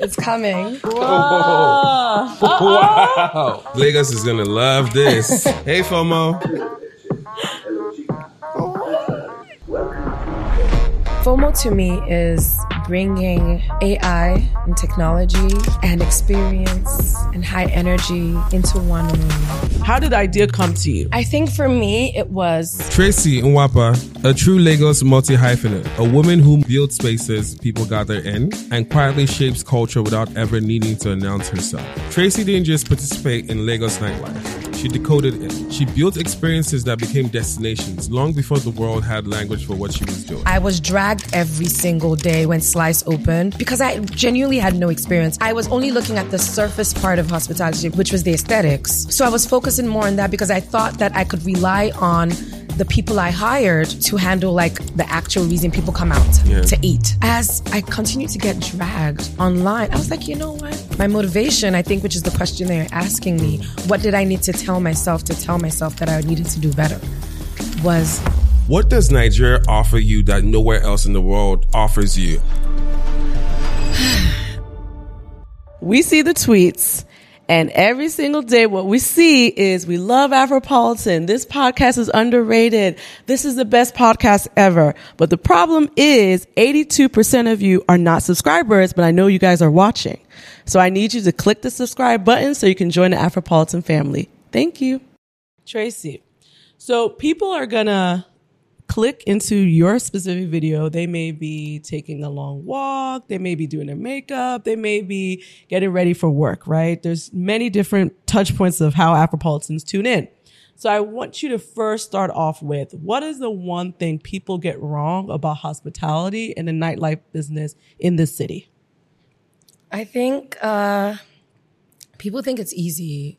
It's coming. Whoa. Wow. Lagos is going to love this. Hey, FOMO. FOMO to me is bringing AI and technology and experience and high energy into one room. How did the idea come to you? I think for me, it was Tracy Nwapa, a true Lagos multi-hyphenate, a woman who builds spaces people gather in and quietly shapes culture without ever needing to announce herself. Tracy didn't just participate in Lagos nightlife. She decoded it. She built experiences that became destinations long before the world had language for what she was doing. I was dragged every single day when Slice opened because I genuinely had no experience. I was only looking at the surface part of hospitality, which was the aesthetics. So I was focusing more on that because I thought that I could rely on the people I hired to handle like the actual reason people come out to eat. As I continued to get dragged online, I was like, you know what? My motivation, I think, which is the question they're asking me, what did I need to tell myself that I needed to do better, was... What does Nigeria offer you that nowhere else in the world offers you? We see the tweets. And every single day, what we see is we love Afropolitan. This podcast is underrated. This is the best podcast ever. But the problem is 82% of you are not subscribers, but I know you guys are watching. So I need you to click the subscribe button so you can join the Afropolitan family. Thank you. Tracy. So people are going to click into your specific video. They may be taking a long walk. They may be doing their makeup. They may be getting ready for work, right? There's many different touch points of how Afropolitans tune in. So I want you to first start off with, what is the one thing people get wrong about hospitality and the nightlife business in this city? I think people think it's easy.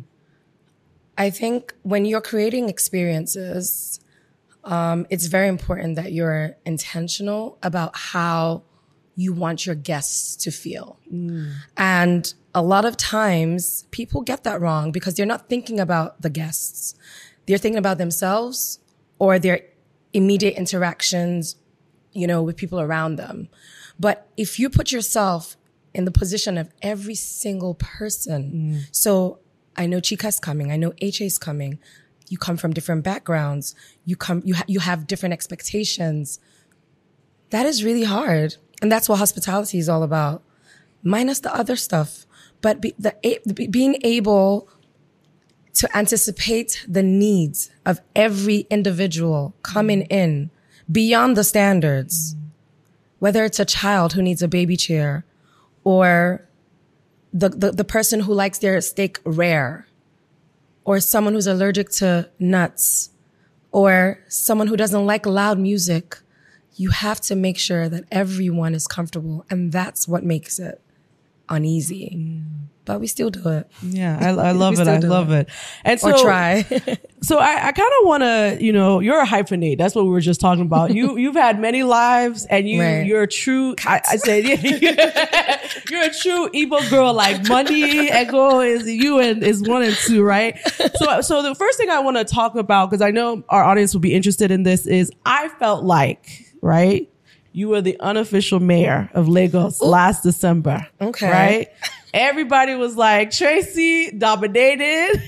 I think when you're creating experiences, it's very important that you're intentional about how you want your guests to feel. And a lot of times people get that wrong because they're not thinking about the guests. They're thinking about themselves or their immediate interactions, with people around them. But if you put yourself in the position of every single person, so I know Chika's coming, I know HA's coming, you come from different backgrounds. You have different expectations. That is really hard. And that's what hospitality is all about. Minus the other stuff. But being able to anticipate the needs of every individual coming in beyond the standards. Whether it's a child who needs a baby chair or the person who likes their steak rare, or someone who's allergic to nuts, or someone who doesn't like loud music, you have to make sure that everyone is comfortable. And that's what makes it uneasy. But we still do it. Yeah, I love it. I love it. And so, or try. So I kind of want to, you're a hyphenate. That's what we were just talking about. You've had many lives, and you're a true, I said, you're a true Igbo girl, like Money Ego is you and is 1 and 2, right? So the first thing I want to talk about, because I know our audience will be interested in this, is I felt like, right, you were the unofficial mayor of Lagos last December. Okay. Right? Everybody was like, Tracy dominated.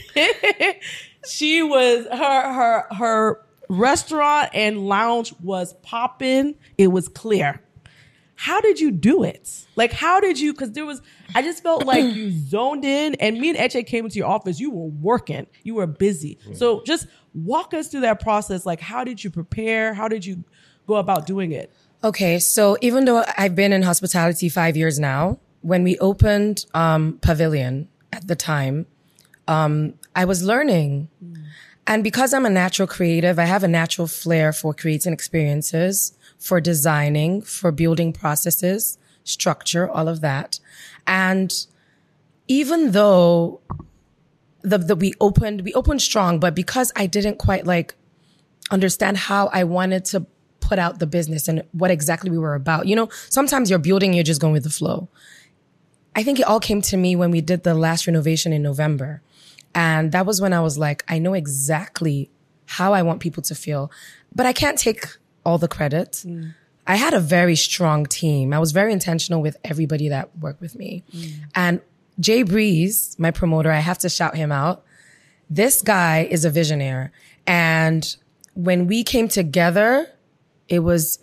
She was, her restaurant and lounge was popping. It was clear. How did you do it? Like, cause I just felt like you zoned in, and me and Eche came into your office. You were working. You were busy. So just walk us through that process. Like, how did you prepare? How did you go about doing it? Okay. So even though I've been in hospitality 5 years now, when we opened Pavilion at the time, I was learning. And because I'm a natural creative, I have a natural flair for creating experiences, for designing, for building processes, structure, all of that. And even though we opened strong, but because I didn't quite understand how I wanted to put out the business and what exactly we were about. Sometimes you're building, you're just going with the flow. I think it all came to me when we did the last renovation in November. And that was when I was like, I know exactly how I want people to feel, but I can't take all the credit. I had a very strong team. I was very intentional with everybody that worked with me. And Jay Breeze, my promoter, I have to shout him out. This guy is a visionary. And when we came together, it was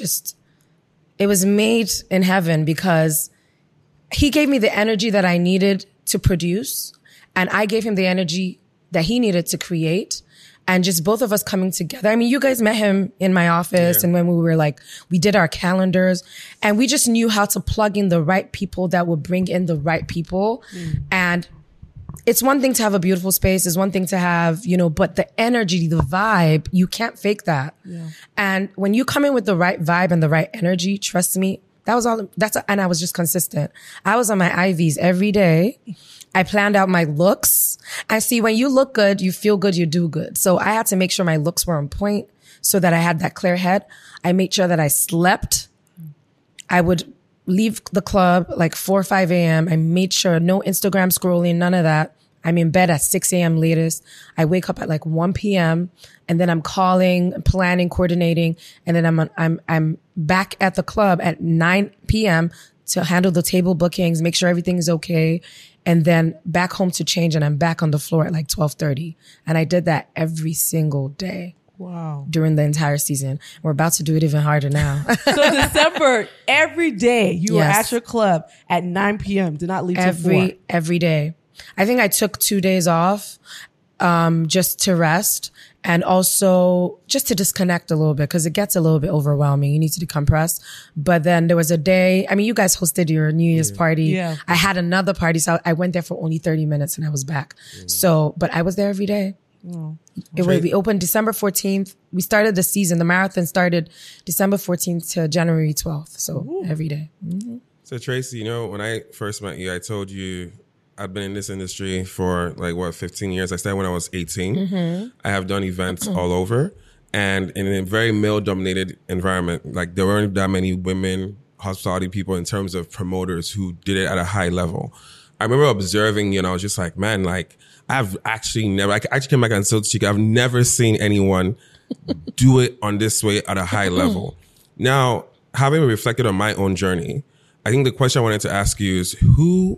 made in heaven, because he gave me the energy that I needed to produce, and I gave him the energy that he needed to create. And just both of us coming together. I mean, you guys met him in my office, and when we were like, we did our calendars, and we just knew how to plug in the right people that would bring in the right people. And it's one thing to have a beautiful space. It's one thing to have, but the energy, the vibe, you can't fake that. Yeah. And when you come in with the right vibe and the right energy, trust me, and I was just consistent. I was on my IVs every day. I planned out my looks. I see, when you look good, you feel good, you do good. So I had to make sure my looks were on point so that I had that clear head. I made sure that I slept. I would leave the club like 4 or 5 a.m. I made sure no Instagram scrolling, none of that. I'm in bed at 6 a.m. latest. I wake up at like 1 p.m. and then I'm calling, planning, coordinating. And then I'm back at the club at 9 p.m. to handle the table bookings, make sure everything is okay. And then back home to change, and I'm back on the floor at like 12:30. And I did that every single day. Wow. During the entire season. We're about to do it even harder now. So December, every day you were at your club at 9 p.m. Did not leave till 4. Every day. I think I took 2 days off, just to rest, and also just to disconnect a little bit, because it gets a little bit overwhelming. You need to decompress. But then there was a day, I mean, you guys hosted your New Year's party. Yeah. I had another party, so I went there for only 30 minutes and I was back. So, but I was there every day. We opened December 14th. We started the season. The marathon started December 14th to January 12th. So every day. Mm-hmm. So Tracy, when I first met you, I told you I've been in this industry for 15 years. I started when I was 18. Mm-hmm. I have done events all over, and in a very male-dominated environment. Like, there weren't that many women hospitality people in terms of promoters who did it at a high level. I remember observing, I was just like, man, I've actually never, I actually came back and told Chika, I've never seen anyone do it on this way at a high level. Now, having reflected on my own journey, I think the question I wanted to ask you is, who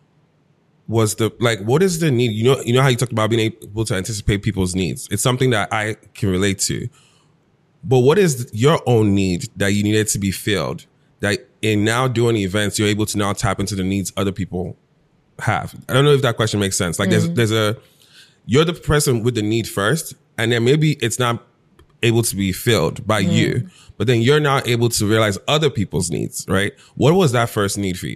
was what is the need? You know how you talked about being able to anticipate people's needs. It's something that I can relate to. But what is your own need that you needed to be filled, that in now doing events, you're able to now tap into the needs other people have? I don't know if that question makes sense. You're the person with the need first, and then maybe it's not able to be filled by you, but then you're now able to realize other people's needs, right? What was that first need for you?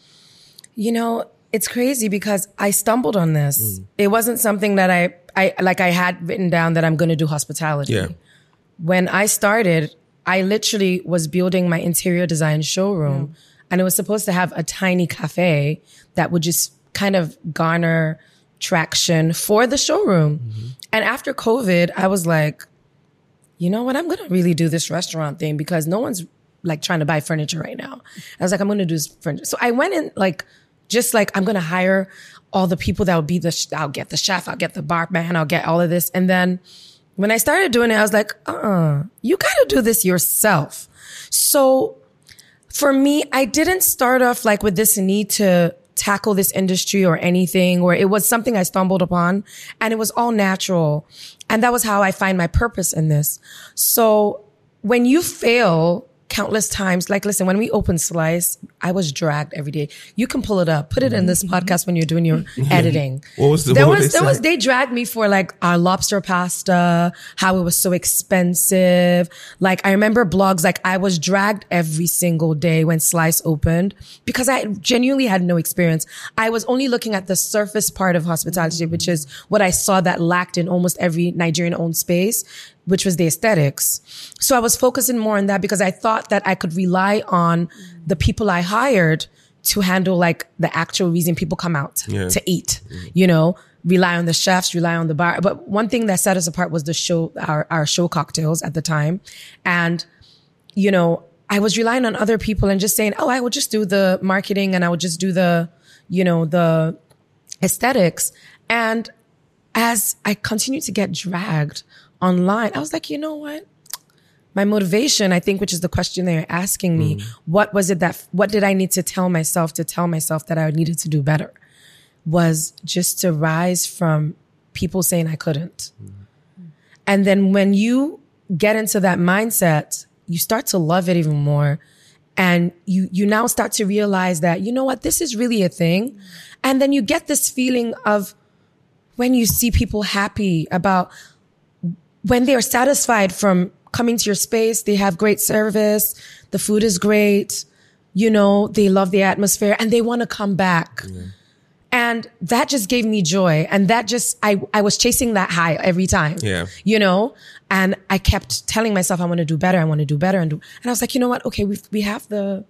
It's crazy because I stumbled on this. It wasn't something that I had written down that I'm going to do hospitality. Yeah. When I started, I literally was building my interior design showroom, and it was supposed to have a tiny cafe that would just kind of garner traction for the showroom. Mm-hmm. And after COVID, I was like, you know what? I'm going to really do this restaurant thing, because no one's trying to buy furniture right now. I was like, I'm going to do this furniture. So I went in I'm going to hire all the people that will be I'll get the chef, I'll get the barman, I'll get all of this. And then when I started doing it, I was like, you got to do this yourself. So for me, I didn't start off with this need to tackle this industry or anything, or it was something I stumbled upon, and it was all natural. And that was how I find my purpose in this. So when you fail countless times, listen, when we opened Slice, I was dragged every day. You can pull it up, put it in this podcast when you're doing your editing. They dragged me for our lobster pasta, how it was so expensive. I remember blogs, I was dragged every single day when Slice opened, because I genuinely had no experience. I was only looking at the surface part of hospitality, which is what I saw that lacked in almost every Nigerian owned space, which was the aesthetics. So I was focusing more on that, because I thought that I could rely on the people I hired to handle the actual reason people come out to eat, rely on the chefs, rely on the bar. But one thing that set us apart was the show, our show cocktails at the time. And, I was relying on other people and just saying, I will just do the marketing, and I would just do the aesthetics. And as I continued to get dragged online, I was like, you know what? my motivation, I think, which is the question that you're asking me, what did I need to tell myself that I needed to do better, was just to rise from people saying I couldn't. And then when you get into that mindset, you start to love it even more. And you now start to realize that, you know what, this is really a thing. And then you get this feeling of when you see people happy about when they are satisfied from coming to your space, they have great service, the food is great, you know, they love the atmosphere and they want to come back. Yeah. And that just gave me joy. And that just, I was chasing that high every time, you know, and I kept telling myself, I want to do better. And I was like, you know what? Okay, we have the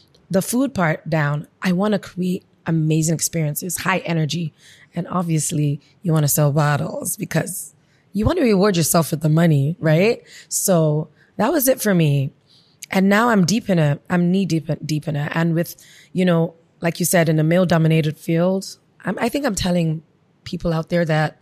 food part down. I want to create amazing experiences, high energy. And obviously you want to sell bottles because you want to reward yourself with the money, right? So that was it for me. And now I'm deep in it. I'm knee deep in it. And with, you know, like you said, in a male-dominated field, I think I'm telling people out there that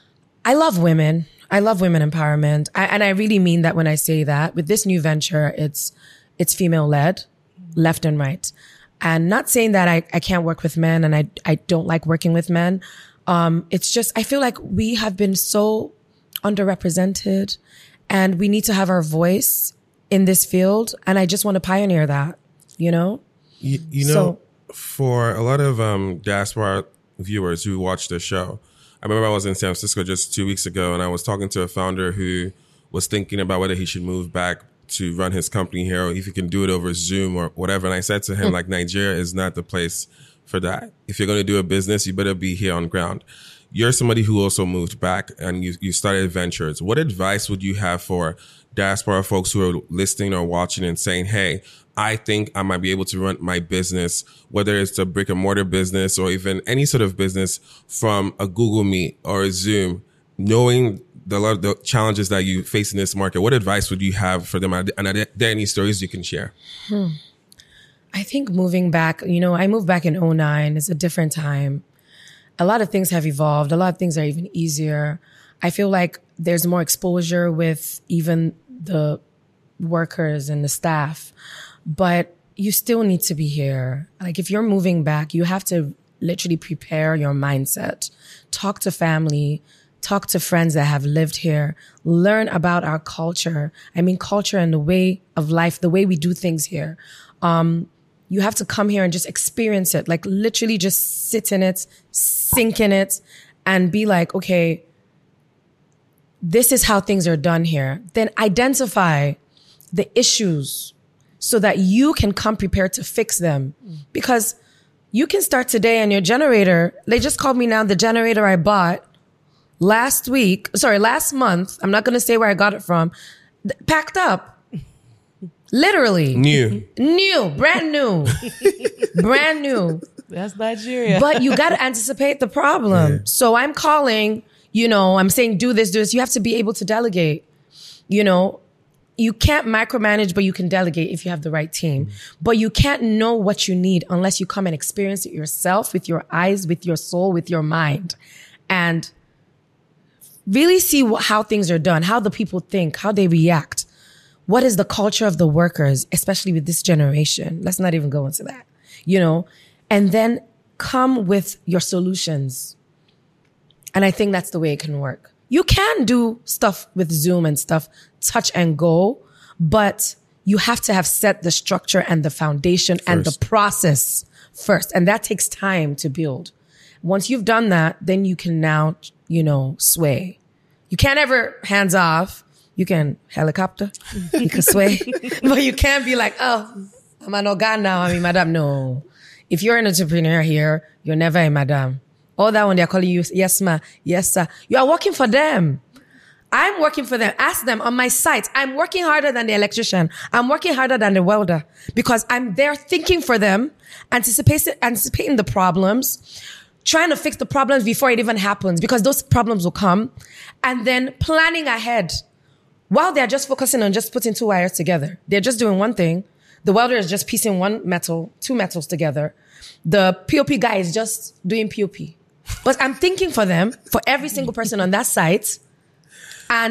I love women. I love women empowerment. And I really mean that when I say that. With this new venture, it's female-led, left and right. And not saying that I can't work with men and I don't like working with men. It's just, I feel like we have been so underrepresented and we need to have our voice in this field. And I just want to pioneer that, you know? You know, for a lot of diaspora viewers who watch the show, I remember I was in San Francisco just 2 weeks ago and I was talking to a founder who was thinking about whether he should move back to run his company here or if he can do it over Zoom or whatever. And I said to him, like, Nigeria is not the place for that. If you're going to do a business, you better be here on ground. You're somebody who also moved back and you started ventures. What advice would you have for diaspora folks who are listening or watching and saying, hey, I think I might be able to run my business, whether it's a brick and mortar business or even any sort of business from a Google Meet or a Zoom, knowing the challenges that you face in this market? What advice would you have for them? And are there any stories you can share? I think moving back, you know, I moved back in 2009. It's a different time. A lot of things have evolved. A lot of things are even easier. I feel like there's more exposure with even the workers and the staff, but you still need to be here. Like if you're moving back, you have to literally prepare your mindset, talk to family, talk to friends that have lived here, learn about our culture. I mean, culture and the way of life, the way we do things here. You have to come here and just experience it, like literally just sit in it, sink in it, and be like, okay, this is how things are done here. Then identify the issues so that you can come prepared to fix them. Because you can start today and your generator, they just called me now, the generator I bought last month, I'm not going to say where I got it from, packed up. Literally. New, brand new. Brand new. That's Nigeria. But you got to anticipate the problem. Yeah. So I'm calling, you know, I'm saying, do this. You have to be able to delegate. You know, you can't micromanage, but you can delegate if you have the right team. But you can't know what you need unless you come and experience it yourself with your eyes, with your soul, with your mind. And really see how things are done, how the people think, how they react. What is the culture of the workers, especially with this generation? Let's not even go into that, you know, and then come with your solutions. And I think that's the way it can work. You can do stuff with Zoom and stuff, touch and go, but you have to have set the structure and the foundation and the process first. And that takes time to build. Once you've done that, then you can now, you know, sway. You can't ever hands off. You can helicopter, you can sway, but you can't be like, oh, I'm an organ now, I'm a madam. No. If you're an entrepreneur here, you're never a madam. All that when they're calling you, yes, ma, yes, sir. You are working for them. I'm working for them. Ask them on my site. I'm working harder than the electrician. I'm working harder than the welder because I'm there thinking for them, anticipating the problems, trying to fix the problems before it even happens because those problems will come, and then planning ahead. While they're just focusing on just putting two wires together, they're just doing one thing. The welder is just piecing two metals together. The POP guy is just doing POP. But I'm thinking for them, for every single person on that site. And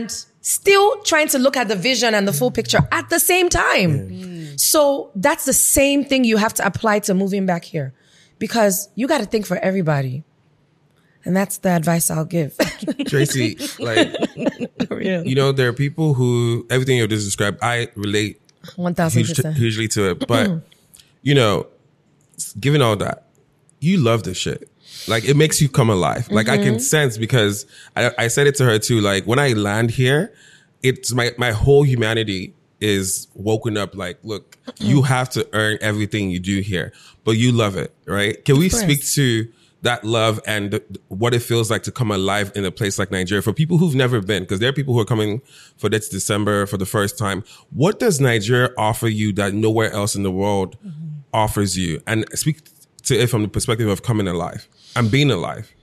still trying to look at the vision and the full picture at the same time. So that's the same thing you have to apply to moving back here, because you got to think for everybody. And that's the advice I'll give. Tracy, like, you know, there are people who, everything you just described, I relate 1000%. hugely to it. But, you know, given all that, you love this shit. Like, it makes you come alive. Like, I can sense, because I said it to her too. Like, when I land here, it's my whole humanity is woken up. Like, look, you have to earn everything you do here, but you love it, right? Can we speak to that love and what it feels like to come alive in a place like Nigeria for people who've never been? Because there are people who are coming for this December for the first time. What does Nigeria offer you that nowhere else in the world offers you? And speak to it from the perspective of coming alive and being alive.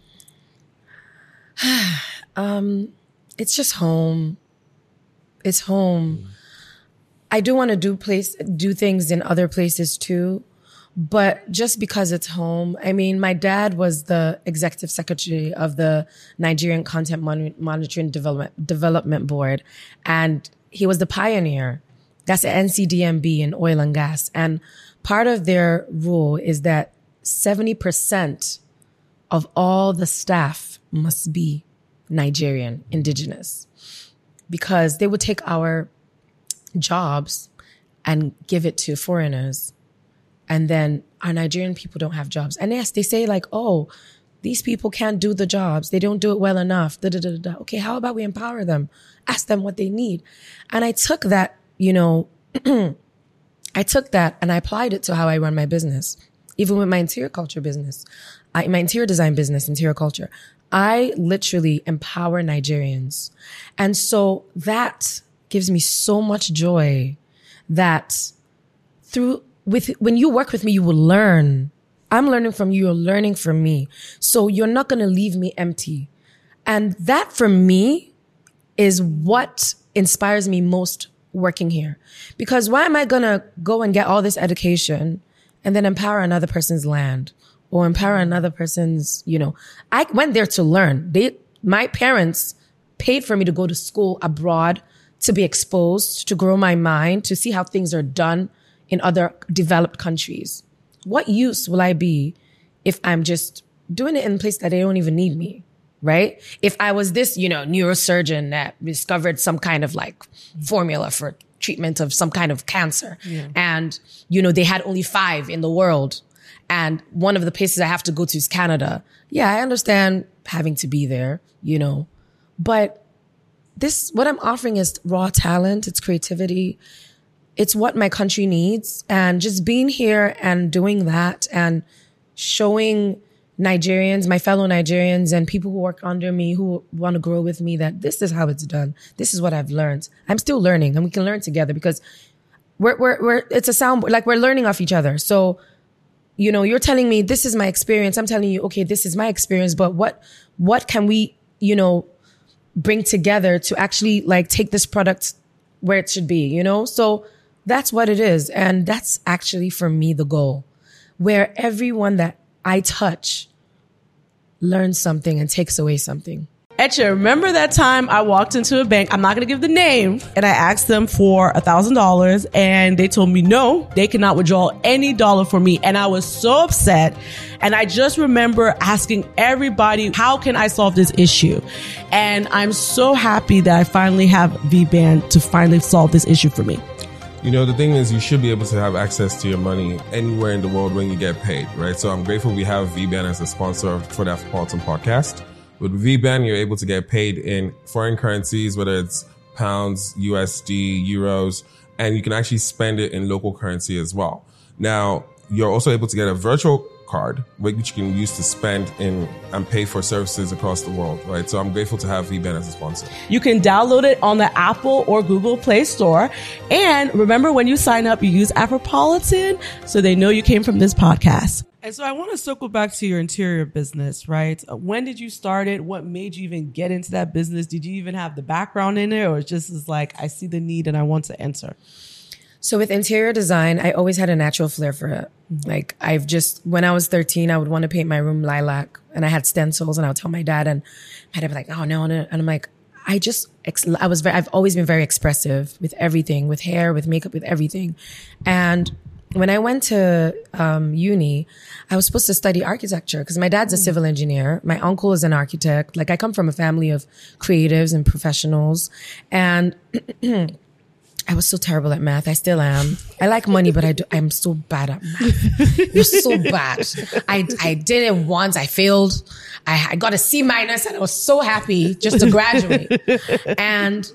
It's just home. It's home. I do want to do things in other places too. But just because it's home, I mean, my dad was the executive secretary of the Nigerian Content Monitoring Development Board, and he was the pioneer. That's the NCDMB in oil and gas. And part of their rule is that 70% of all the staff must be Nigerian, indigenous, because they would take our jobs and give it to foreigners. And then our Nigerian people don't have jobs. And yes, they say like, oh, these people can't do the jobs. They don't do it well enough. Okay, how about we empower them? Ask them what they need. And I took that, you know, I took that and I applied it to how I run my business. Even with my interior culture business, my interior design business, interior culture, I literally empower Nigerians. And so that gives me so much joy that when you work with me, you will learn. I'm learning from you. You're learning from me. So you're not going to leave me empty. And that for me is what inspires me most working here. Because why am I going to go and get all this education and then empower another person's land or empower another person's, you know, I went there to learn. My parents paid for me to go to school abroad, to be exposed, to grow my mind, to see how things are done in other developed countries. What use will I be if I'm just doing it in a place that they don't even need me, right? If I was this, you know, neurosurgeon that discovered some kind of like formula for treatment of some kind of cancer. And, you know, they had only 5 in the world. And one of the places I have to go to is Canada. Yeah, I understand having to be there, you know, but what I'm offering is raw talent. It's creativity. It's what my country needs. And just being here and doing that and showing Nigerians, my fellow Nigerians and people who work under me, who want to grow with me, that this is how it's done. This is what I've learned. I'm still learning and we can learn together because it's a sound, like we're learning off each other. So, you know, you're telling me this is my experience. I'm telling you, okay, this is my experience, but what can we, you know, bring together to actually like take this product where it should be, you know? So that's what it is. And that's actually for me, the goal, where everyone that I touch learns something and takes away something. Etcha, remember that time I walked into a bank, I'm not going to give the name, and I asked them for $1,000 and they told me no, they cannot withdraw any dollar from me. And I was so upset. And I just remember asking everybody, how can I solve this issue? And I'm so happy that I finally have VBand to finally solve this issue for me. You know, the thing is, you should be able to have access to your money anywhere in the world when you get paid, right? So I'm grateful we have VBand as a sponsor for the Afropolitan podcast. With VBand, you're able to get paid in foreign currencies, whether it's pounds, USD, euros, and you can actually spend it in local currency as well. Now, you're also able to get a virtual card, which you can use to spend in and pay for services across the world, right? So I'm grateful to have VBand as a sponsor. You can download it on the Apple or Google Play Store. And remember, when you sign up, you use Afropolitan so they know you came from this podcast. And so I want to circle back to your interior business, right? When did you start it? What made you even get into that business? Did you even have the background in it, or it just is like, I see the need and I want to enter? So with interior design, I always had a natural flair for it. Like when I was 13, I would want to paint my room lilac and I had stencils and I would tell my dad and my dad would be like, oh no. And I'm like, I've always been very expressive with everything, with hair, with makeup, with everything. And when I went to uni, I was supposed to study architecture because my dad's a civil engineer. My uncle is an architect. Like I come from a family of creatives and professionals. And I was so terrible at math. I still am. I like money, but I'm so bad at math. It was so bad. I did it once. I failed. I got a C- and I was so happy just to graduate. And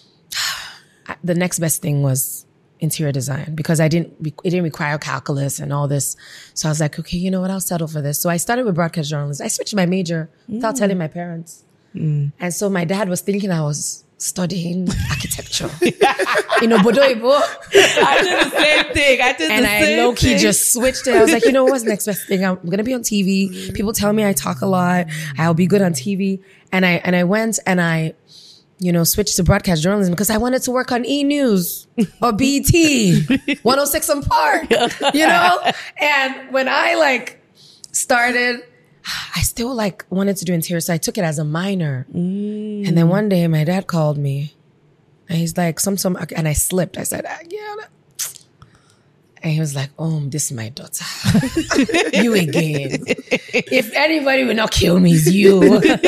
the next best thing was interior design because it didn't require calculus and all this. So I was like, okay, you know what? I'll settle for this. So I started with broadcast journalism. I switched my major without telling my parents. And so my dad was thinking I was studying architecture. Bodoibo. I did the same thing. And I low-key just switched it. I was like, you know what's the next best thing? I'm going to be on TV. People tell me I talk a lot. I'll be good on TV. And I went and I switched to broadcast journalism because I wanted to work on E! News or BET, 106 and Park, And when I started, I still wanted to do interior. So I took it as a minor. And then one day my dad called me and he's like, and I slipped. I said, yeah. And he was like, oh, this is my daughter. You again. If anybody will not kill me, it's you.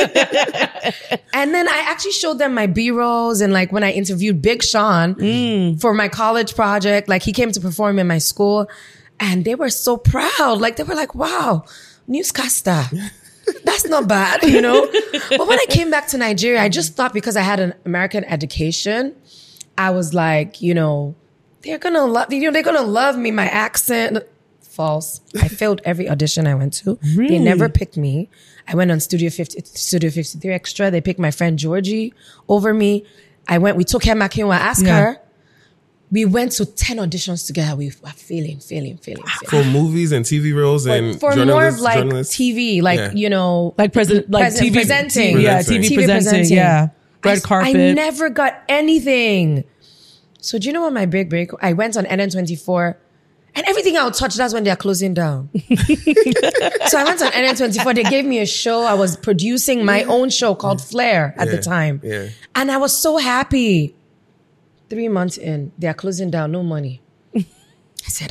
And then I actually showed them my B-rolls and when I interviewed Big Sean for my college project, he came to perform in my school and they were so proud. They were like, wow, newscaster. That's not bad, But when I came back to Nigeria, I just thought because I had an American education, I was like, they're gonna love me, my accent. False. I failed every audition I went to. Really? They never picked me. I went on Studio 53 Extra. They picked my friend Georgie over me. We took her back here and I asked her. We went to 10 auditions together. We were failing. For movies and TV roles and for more of journalists? TV, TV presenting. Yeah, TV presenting. Yeah. Red carpet. I never got anything. So do you know what my big break? I went on NN24 and everything I would touch, that's when they're closing down. So I went on NN24. They gave me a show. I was producing my own show called Flair at the time. Yeah. And I was so happy. 3 months in, they're closing down, no money. I said,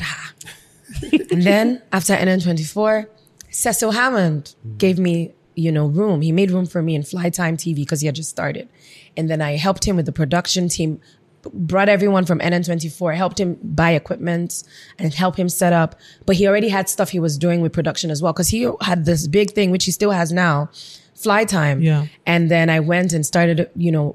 And then after NN24, Cecil Hammond gave me, room. He made room for me in Flytime TV because he had just started. And then I helped him with the production team, brought everyone from NN24, helped him buy equipment and help him set up. But he already had stuff he was doing with production as well because he had this big thing, which he still has now, Flytime. Yeah. And then I went and started,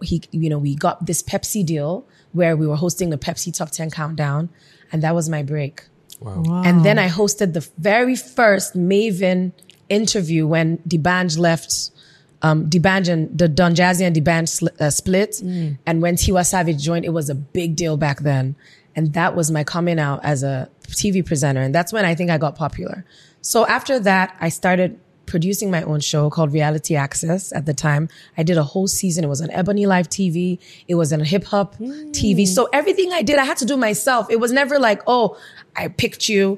we got this Pepsi deal where we were hosting the Pepsi Top 10 Countdown. And that was my break. Wow. And then I hosted the very first Maven interview when D'banj left. D'banj and the Don Jazzy and D'banj split. And when Tiwa Savage joined, it was a big deal back then. And that was my coming out as a TV presenter. And that's when I think I got popular. So after that, I started producing my own show called Reality Access at the time. I did a whole season. It was on Ebony Live TV. It was on Hip Hop TV. So everything I did, I had to do myself. It was never like, oh, I picked you.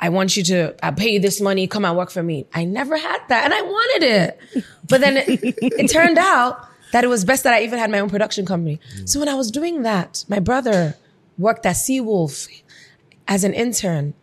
I'll pay you this money. Come and work for me. I never had that. And I wanted it. But then it turned out that it was best that I even had my own production company. So when I was doing that, my brother worked at Seawolf as an intern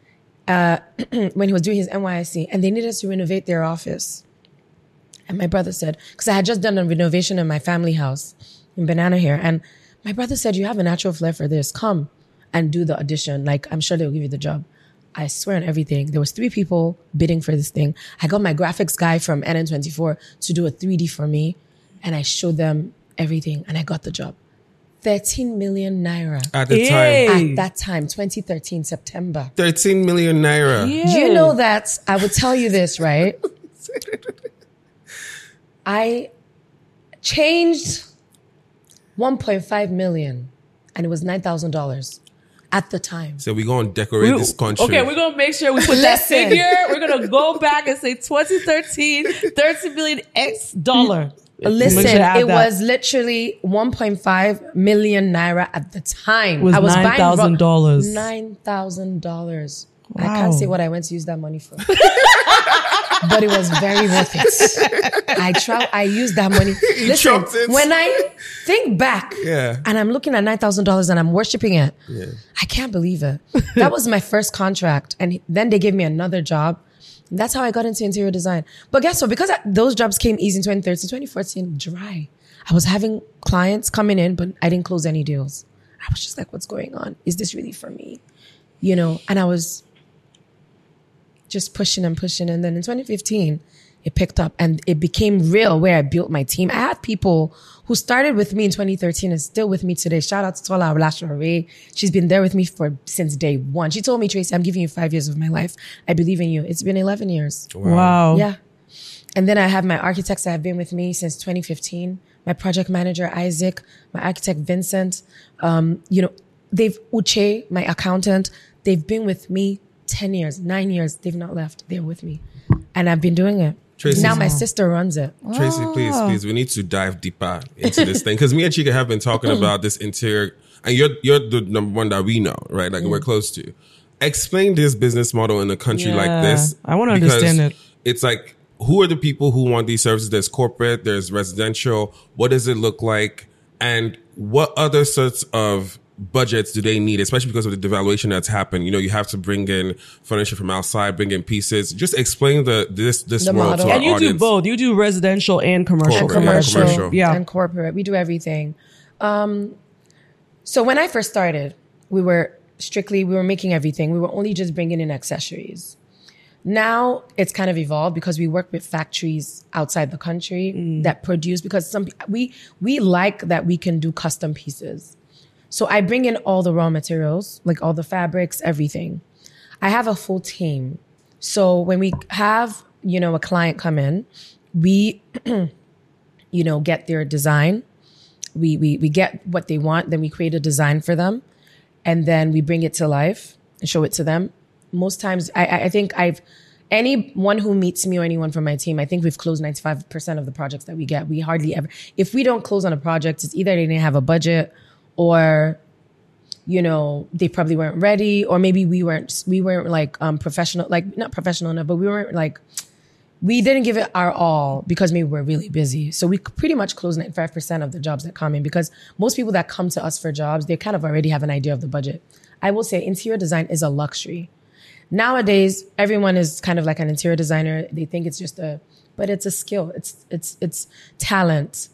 when he was doing his NYSC, and they needed to renovate their office. And my brother said, because I had just done a renovation in my family house in Banana here, and my brother said, you have a natural flair for this. Come and do the audition. I'm sure they'll give you the job. I swear on everything. There was 3 people bidding for this thing. I got my graphics guy from NN24 to do a 3D for me, and I showed them everything, and I got the job. 13 million naira. At the time? At that time, 2013, September. 13 million naira. Yeah. You know that, I would tell you this, right? I changed 1.5 million and it was $9,000 at the time. So we're going to decorate this country. Okay, we're going to make sure we put that figure. We're going to go back and say 2013, 30 million X dollar. Listen, it was literally 1.5 million naira at the time. I was $9,000. $9,000. Wow. I can't say what I went to use that money for. but it was very worth it. I used that money. Listen, when I think back and I'm looking at $9,000 and I'm worshiping it, I can't believe it. That was my first contract. And then they gave me another job. That's how I got into interior design. But guess what? Because those jobs came easy in 2013, 2014, dry. I was having clients coming in, but I didn't close any deals. I was just like, what's going on? Is this really for me? You know, and I was just pushing and pushing. And then in 2015, it picked up and it became real where I built my team. I had people who started with me in 2013 and still with me today. Shout out to Tola Olashore. She's been there with me since day one. She told me, Tracy, I'm giving you 5 years of my life. I believe in you. It's been 11 years. Wow. Yeah. And then I have my architects that have been with me since 2015. My project manager, Isaac, my architect, Vincent. Uche, my accountant, they've been with me 10 years, 9 years. They've not left. They're with me. And I've been doing it. Tracy, now my sister runs it. Tracy, please, we need to dive deeper into this thing. Because me and Chika have been talking about this interior, and you're the number one that we know, right? Like we're close to. Explain this business model in a country like this. I want to understand it. It's like, who are the people who want these services? There's corporate, there's residential. What does it look like? And what other sorts of budgets do they need, especially because of the devaluation that's happened? You know, you have to bring in furniture from outside, bring in pieces. Just explain this world model. to our And you audience. do both. You do residential and commercial. Commercial. Yeah. And corporate. We do everything. So when I first started, we were making everything. We were only just bringing in accessories. Now it's kind of evolved because we work with factories outside the country that produce, because we like that we can do custom pieces. So I bring in all the raw materials, like all the fabrics, everything. I have a full team. So when we have, a client come in, we, get their design. We get what they want. Then we create a design for them. And then we bring it to life and show it to them. Most times, I think anyone who meets me or anyone from my team, I think we've closed 95% of the projects that we get. We hardly ever, if we don't close on a project, it's either they didn't have a budget, or, they probably weren't ready, or maybe we weren't like professional, like not professional enough, but we didn't give it our all because maybe we're really busy. So we pretty much close 95% of the jobs that come in, because most people that come to us for jobs, they kind of already have an idea of the budget. I will say interior design is a luxury. Nowadays, everyone is kind of like an interior designer. They think it's just but it's a skill. It's talent.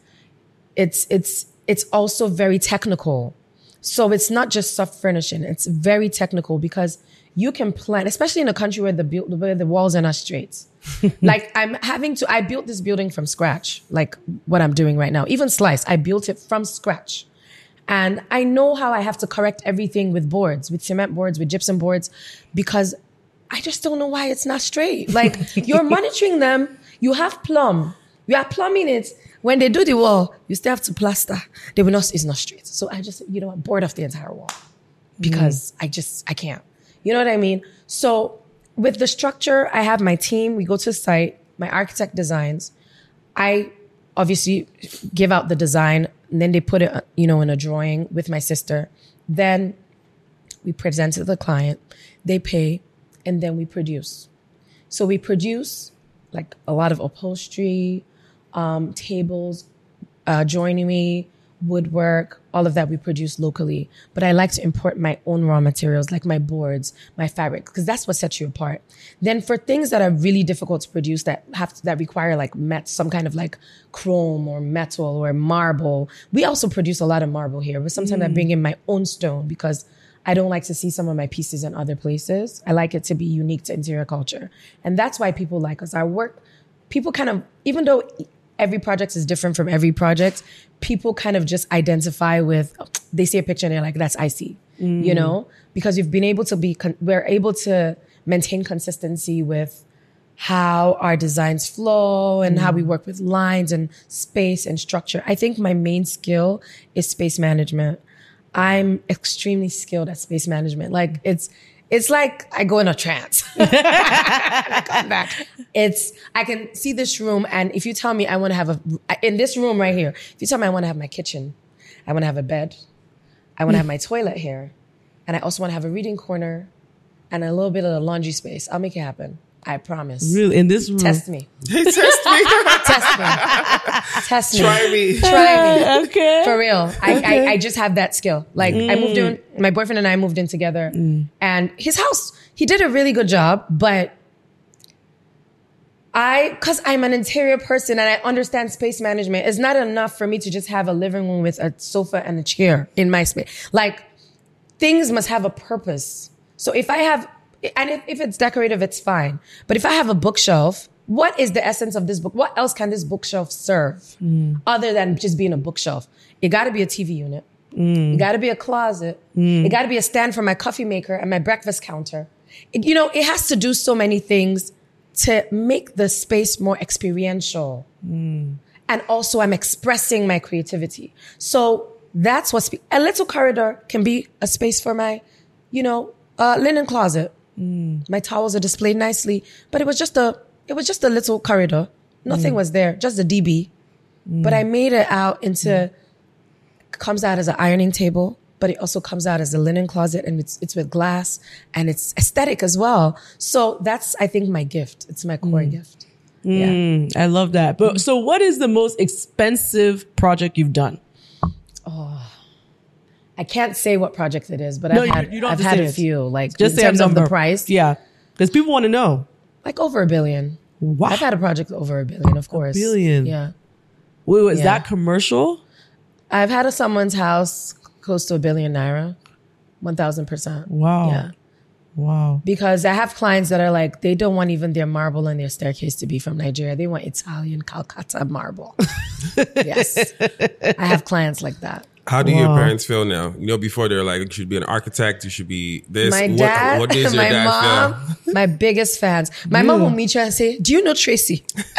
It's also very technical. So it's not just soft furnishing. It's very technical, because you can plan, especially in a country where the walls are not straight. Like I built this building from scratch, like what I'm doing right now. Even Slice, I built it from scratch. And I know how I have to correct everything with boards, with cement boards, with gypsum boards, because I just don't know why it's not straight. Like you're monitoring them. You have you are plumbing it. When they do the wall, you still have to plaster. It's not straight. So I just, I'm bored of the entire wall, because I can't. You know what I mean? So with the structure, I have my team. We go to the site. My architect designs. I obviously give out the design, and then they put it, in a drawing with my sister. Then we present it to the client. They pay, and then we produce. So we produce like a lot of upholstery, tables, joinery, woodwork, all of that we produce locally. But I like to import my own raw materials, like my boards, my fabric, because that's what sets you apart. Then for things that are really difficult to produce, that require like some kind of like chrome or metal or marble, we also produce a lot of marble here. But sometimes I bring in my own stone, because I don't like to see some of my pieces in other places. I like it to be unique to interior culture. And that's why people like us. Our work, people kind of, even though every project is different from every project, people kind of just identify with, they see a picture and they're like, that's icy, because we're able to maintain consistency with how our designs flow and how we work with lines and space and structure. I think my main skill is space management. I'm extremely skilled at space management. Like it's like I go in a trance. I come back. I can see this room, and if you tell me I want to have in this room right here, if you tell me I want to have my kitchen, I want to have a bed, I want to have my toilet here, and I also want to have a reading corner and a little bit of a laundry space, I'll make it happen. I promise. Really? In this room? Test me. Test me. Test me. Test me. Try me. Try me. Okay. For real. I just have that skill. Like I moved in, my boyfriend and I moved in together and his house, he did a really good job, but cause I'm an interior person and I understand space management, it's not enough for me to just have a living room with a sofa and a chair in my space. Like things must have a purpose. So if I have, and if it's decorative, it's fine. But if I have a bookshelf, what is the essence of this book? What else can this bookshelf serve other than just being a bookshelf? It got to be a TV unit. It got to be a closet. It got to be a stand for my coffee maker and my breakfast counter. It has to do so many things to make the space more experiential. And also I'm expressing my creativity. So that's a little corridor can be a space for my, linen closet. My towels are displayed nicely, but it was just a little corridor. Nothing was there, just a DB. But I made it out comes out as an ironing table, but it also comes out as a linen closet, and it's with glass and it's aesthetic as well. So that's, I think, my gift. It's my core gift. Yeah. I love that. But so what is the most expensive project you've done? I can't say what project it is, but No, I've had a few, like Just in say a terms of the number. price. Yeah. Because people want to know. Like over $1 billion. Wow. I've had a project over $1 billion, of course. $1 billion. Yeah. Wait, was Yeah. that commercial? I've had someone's house close to $1 billion naira. 1,000%. Wow. Yeah. Wow. Because I have clients that are like, they don't want even their marble and their staircase to be from Nigeria. They want Italian Calcutta marble. Yes. I have clients like that. How do your parents feel now? Before they're like, you should be an architect, you should be this. My dad, what does your my dad mom, feel? my biggest fans. My mom will meet you and say, do you know Tracy?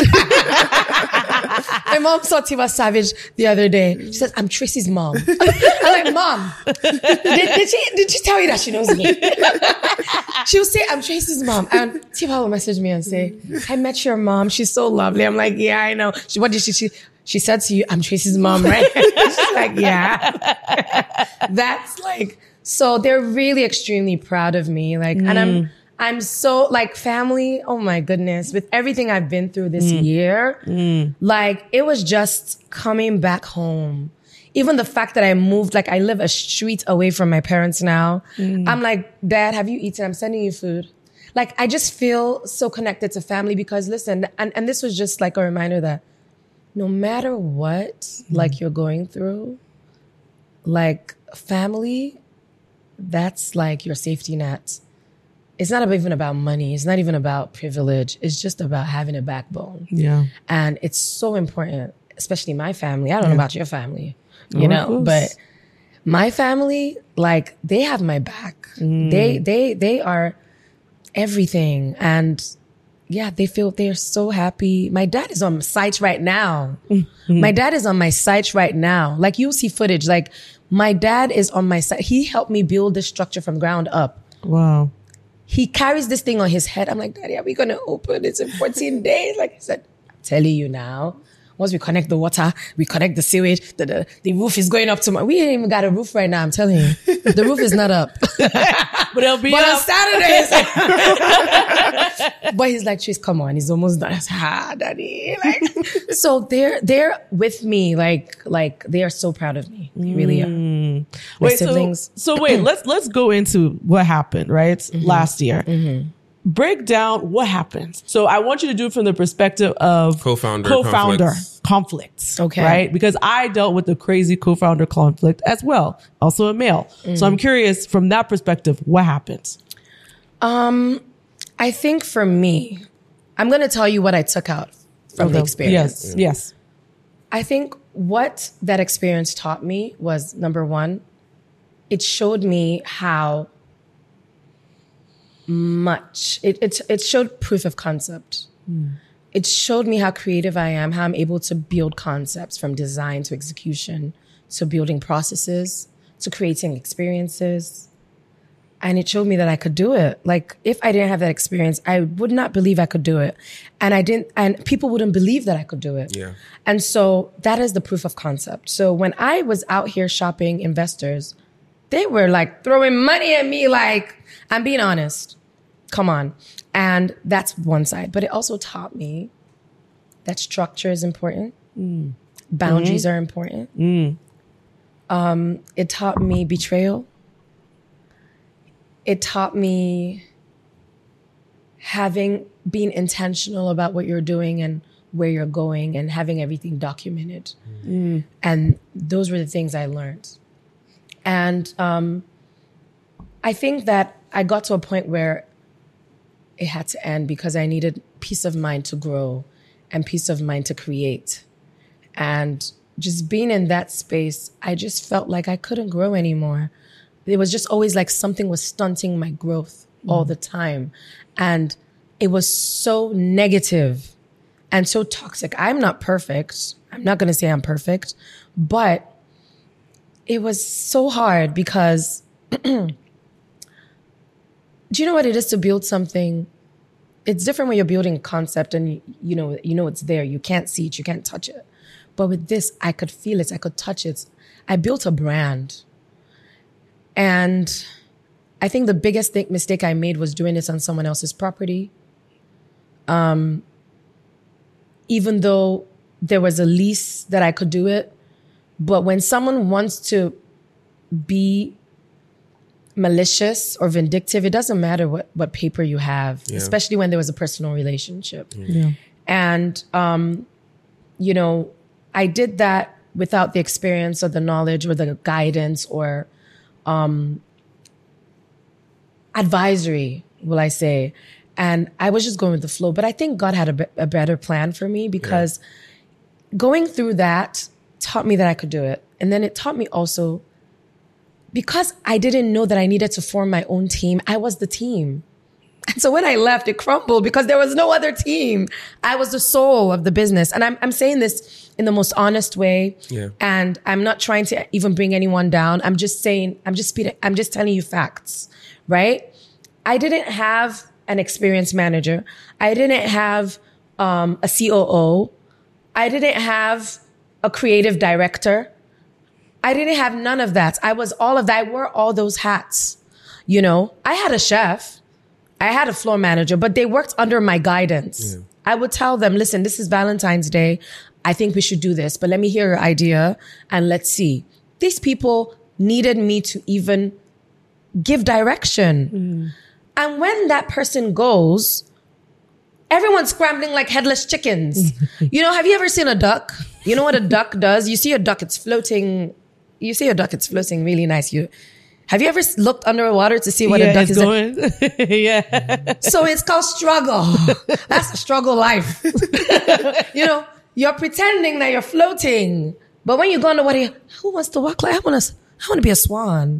My mom saw Tiwa Savage the other day. She says, I'm Tracy's mom. I'm like, Mom, did she tell you that she knows me? She will say, I'm Tracy's mom. And Tiwa will message me and say, I met your mom. She's so lovely. I'm like, yeah, I know. What did she said to you, I'm Tracy's mom, right? She's like, yeah. That's like, so they're really extremely proud of me. Like, and I'm so like family. Oh my goodness. With everything I've been through this year, like it was just coming back home. Even the fact that I moved, like I live a street away from my parents now. I'm like, Dad, have you eaten? I'm sending you food. Like, I just feel so connected to family because listen, and this was just like a reminder that no matter what, like you're going through, like family, that's like your safety net. It's not even about money. It's not even about privilege. It's just about having a backbone. Yeah. And it's so important, especially my family. I don't know about your family, but my family, like they have my back. They are everything. And yeah, they're so happy. My dad is on site right now. My dad is on my site right now. Like you'll see footage. Like my dad is on my site. He helped me build this structure from ground up. Wow. He carries this thing on his head. I'm like, Daddy, are we going to open? It's in 14 days. Like he said, I'm telling you now. Once we connect the water, we connect the sewage, the roof is going up tomorrow. We ain't even got a roof right now, I'm telling you. The roof is not up. But it'll be But up. on Saturdays. But he's like, Trace, come on. He's almost done. I said, Daddy. Like, so they're with me. Like they are so proud of me. They really are. My Wait, siblings. so wait, let's go into what happened, right? Last year. Break down what happened. So I want you to do it from the perspective of Co-founder conflicts. Okay. Right? Because I dealt with the crazy co-founder conflict as well. Also a male. So I'm curious from that perspective, what happened? I think for me, I'm going to tell you what I took out from the experience. Yes. I think what that experience taught me was, number one, it showed me how much, it showed proof of concept. It showed me how creative I am, how I'm able to build concepts from design to execution, to building processes, to creating experiences. And it showed me that I could do it. Like, if I didn't have that experience, I would not believe I could do it. And people wouldn't believe that I could do it. Yeah. And so that is the proof of concept. So when I was out here shopping investors, they were like throwing money at me. Like, I'm being honest. Come on. And that's one side. But it also taught me that structure is important. Boundaries are important. It taught me betrayal. It taught me being intentional about what you're doing and where you're going and having everything documented. And those were the things I learned. And I think that I got to a point where it had to end because I needed peace of mind to grow and peace of mind to create. And just being in that space, I just felt like I couldn't grow anymore. It was just always like something was stunting my growth all the time. And it was so negative and so toxic. I'm not perfect. I'm not going to say I'm perfect, but it was so hard because do you know what it is to build something? It's different when you're building a concept and you know it's there. You can't see it, you can't touch it. But with this, I could feel it, I could touch it. I built a brand. And I think the biggest mistake I made was doing this on someone else's property. Even though there was a lease that I could do it. But when someone wants to be malicious or vindictive, it doesn't matter what paper you have, especially when there was a personal relationship. And, I did that without the experience or the knowledge or the guidance or advisory, will I say. And I was just going with the flow. But I think God had a better plan for me because going through that taught me that I could do it. And then it taught me also, because I didn't know that I needed to form my own team, I was the team. And so when I left, it crumbled because there was no other team. I was the soul of the business. And I'm saying this in the most honest way. And I'm not trying to even bring anyone down. I'm just telling you facts, right? I didn't have an experienced manager. I didn't have a COO. I didn't have a creative director. I didn't have none of that. I was all of that. I wore all those hats. I had a chef. I had a floor manager, but they worked under my guidance. I would tell them, listen, this is Valentine's Day. I think we should do this, but let me hear your idea and let's see. These people needed me to even give direction. And when that person goes, everyone's scrambling like headless chickens. Have you ever seen a duck? You know what a duck does? You see a duck, it's floating. You see a duck, it's floating really nice. Have you ever looked underwater to see what a duck is doing? So it's called struggle. That's a struggle life. You're pretending that you're floating. But when you go underwater, who wants to walk like, I want to be a swan.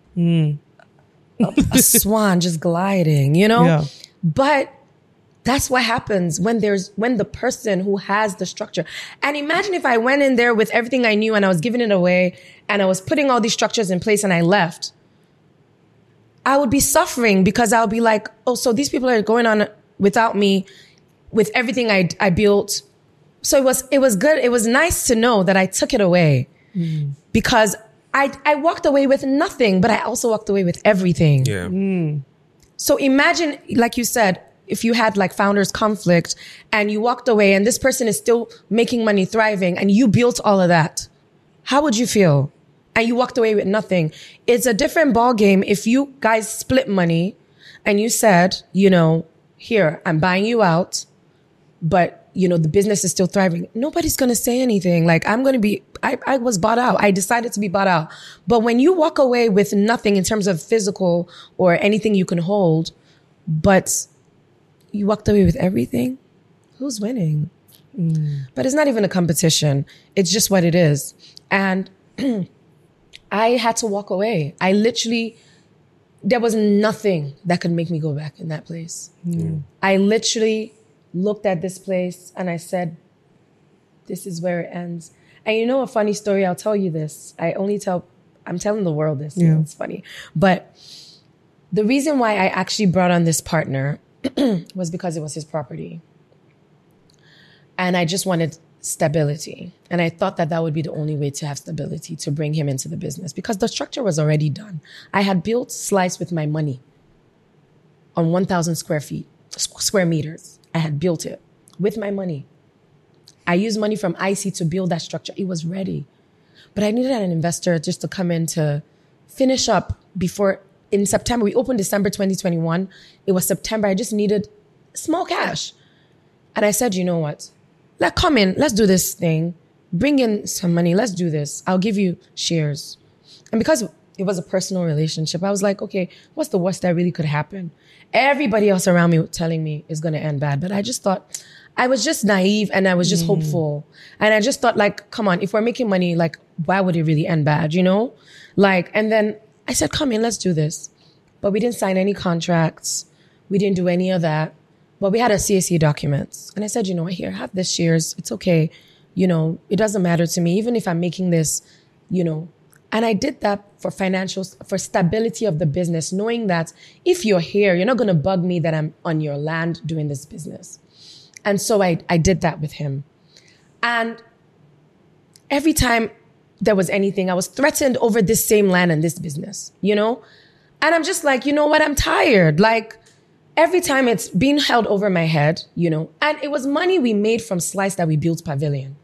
A swan just gliding, But that's what happens when the person who has the structure. And imagine if I went in there with everything I knew and I was giving it away and I was putting all these structures in place and I left. I would be suffering because I would be like, oh, so these people are going on without me with everything I built. So it was good. It was nice to know that I took it away because I walked away with nothing, but I also walked away with everything. So imagine, like you said, if you had like founders conflict and you walked away and this person is still making money, thriving, and you built all of that, how would you feel? And you walked away with nothing. It's a different ball game if you guys split money and you said, here, I'm buying you out, but the business is still thriving. Nobody's going to say anything. Like I was bought out. I decided to be bought out. But when you walk away with nothing in terms of physical or anything you can hold, but you walked away with everything, who's winning? But it's not even a competition. It's just what it is. And I had to walk away. There was nothing that could make me go back in that place. I literally looked at this place and I said, this is where it ends. And a funny story, I'll tell you this. I'm telling the world this. It's funny. But the reason why I actually brought on this partner was because it was his property. And I just wanted stability. And I thought that would be the only way to have stability, to bring him into the business because the structure was already done. I had built Slice with my money. on 1,000 square meters. I had built it with my money. I used money from IC to build that structure. It was ready. But I needed an investor just to come in to finish up before, in September. We opened December 2021. It was September. I just needed small cash. And I said, you know what? Come in. Let's do this thing. Bring in some money. Let's do this. I'll give you shares. And because it was a personal relationship, I was like, okay, what's the worst that really could happen? Everybody else around me telling me it's going to end bad. But I just thought, I was just naive and I was just hopeful. And I just thought, like, come on, if we're making money, like, why would it really end bad, you know? Like, and then I said, come in, let's do this. But we didn't sign any contracts. We didn't do any of that. But we had a CAC documents. And I said, you know what, here, have this shares. It's okay. You know, it doesn't matter to me, even if I'm making this, you know. And I did that for financials, for stability of the business, knowing that if you're here, you're not going to bug me that I'm on your land doing this business. And so I did that with him. And every time there was anything, I was threatened over this same land and this business, you know? And I'm just like, you know what? I'm tired. Like, every time it's being held over my head, you know? And it was money we made from Slice that we built Pavilion.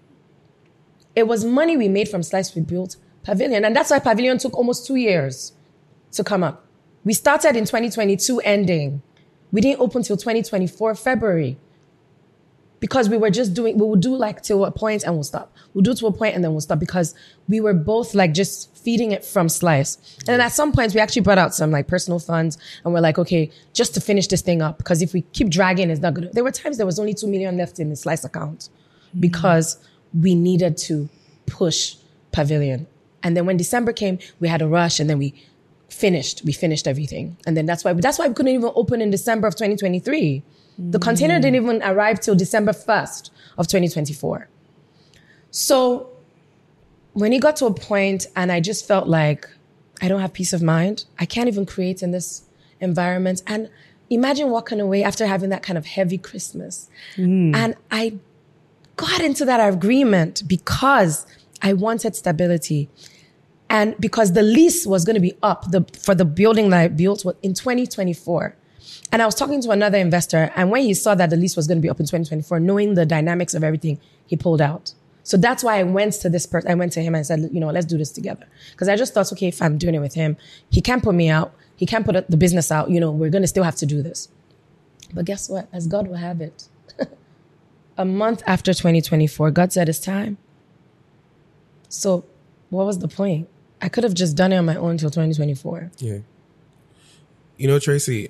It was money we made from Slice we built Pavilion. And that's why Pavilion took almost 2 years to come up. We started in 2022 ending. We didn't open till 2024 February. Because we were just we would do like till a point and we'll stop. We'll do to a point and then we'll stop because we were both like just feeding it from Slice. And then at some points we actually brought out some like personal funds and we're like, okay, just to finish this thing up. Because if we keep dragging, it's not good. There were times there was only 2 million left in the Slice account because we needed to push Pavilion. And then when December came, we had a rush and then we finished everything. And then that's why we couldn't even open in December of 2023. The container didn't even arrive till December 1st of 2024. So when it got to a point and I just felt like I don't have peace of mind, I can't even create in this environment. And imagine walking away after having that kind of heavy Christmas. And I got into that agreement because I wanted stability. And because the lease was going to be up for the building that I built in 2024. And I was talking to another investor, and when he saw that the lease was going to be up in 2024, knowing the dynamics of everything, he pulled out. So that's why I went to this person. I went to him and I said, you know, let's do this together. Because I just thought, okay, if I'm doing it with him, he can't put me out. He can't put the business out. You know, we're going to still have to do this. But guess what? As God will have it, a month after 2024, God said it's time. So what was the point? I could have just done it on my own until 2024. Yeah. You know, Tracy,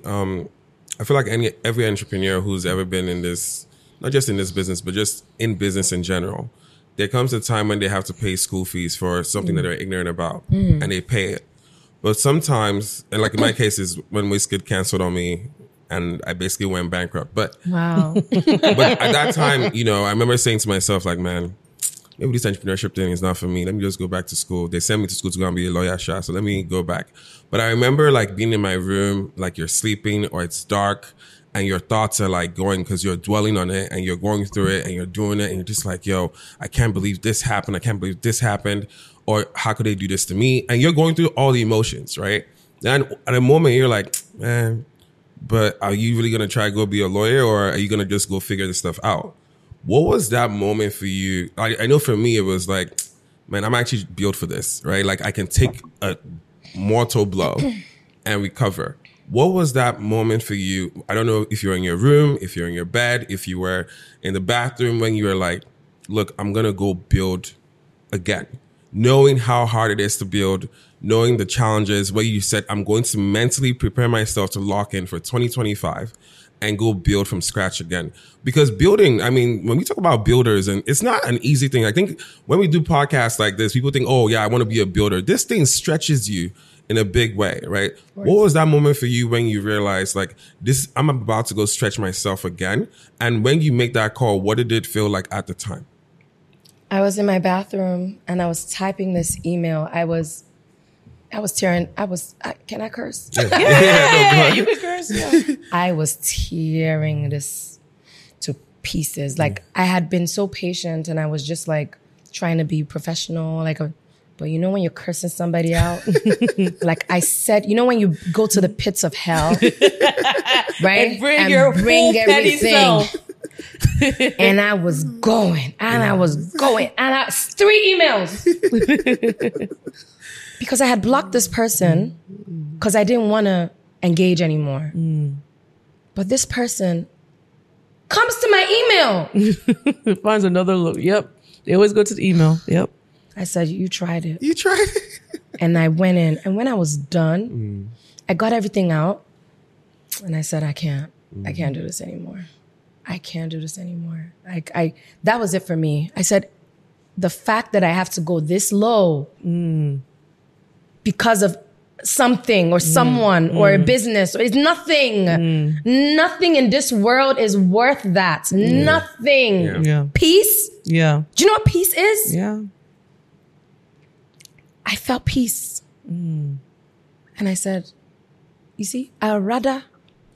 I feel like every entrepreneur who's ever been in this, not just in this business, but just in business in general, there comes a time when they have to pay school fees for something that they're ignorant about, and they pay it. But sometimes, and like in my case is when WizKid canceled on me, and I basically went bankrupt. But wow. But at that time, you know, I remember saying to myself, like, man, maybe this entrepreneurship thing is not for me. Let me just go back to school. They sent me to school to go and be a lawyer, so let me go back. But I remember like being in my room, like you're sleeping or it's dark and your thoughts are like going because you're dwelling on it and you're going through it and you're doing it and you're just like, yo, I can't believe this happened. I can't believe this happened. Or how could they do this to me? And you're going through all the emotions, right? And at a moment you're like, man, but are you really going to try to go be a lawyer or are you going to just go figure this stuff out? What was that moment for you? I know for me, it was like, man, I'm actually built for this, right? Like I can take a mortal blow and recover. What was that moment for you? I don't know if you're in your room, if you're in your bed, if you were in the bathroom when you were like, look, I'm going to go build again. Knowing how hard it is to build, knowing the challenges where you said, I'm going to mentally prepare myself to lock in for 2025 and go build from scratch again. Because building, I mean, when we talk about builders, and it's not an easy thing. I think when we do podcasts like this, people think, oh yeah, I want to be a builder. This thing stretches you in a big way, right? What was that moment for you when you realized like this, I'm about to go stretch myself again? And when you make that call, what did it feel like at the time? I was in my bathroom and I was typing this email. I was tearing, can I curse? Yeah, you can curse. Yeah. I was tearing this to pieces. Like I had been so patient and I was just like trying to be professional, like But you know when you're cursing somebody out? Like I said, you know when you go to the pits of hell, right? And bring your full petty self. And I was going, and I was going, and 3 emails. Because I had blocked this person because I didn't want to engage anymore. But this person comes to my email. Finds another look. Yep. They always go to the email. Yep. I said, you tried it. You tried it. And I went in. And when I was done, I got everything out. And I said, I can't do this anymore. I can't do this anymore. That was it for me. I said, the fact that I have to go this low because of something or someone or a business, it's nothing. Nothing in this world is worth that. Nothing. Yeah. Peace? Yeah. Do you know what peace is? Yeah. I felt peace. And I said, you see, I would rather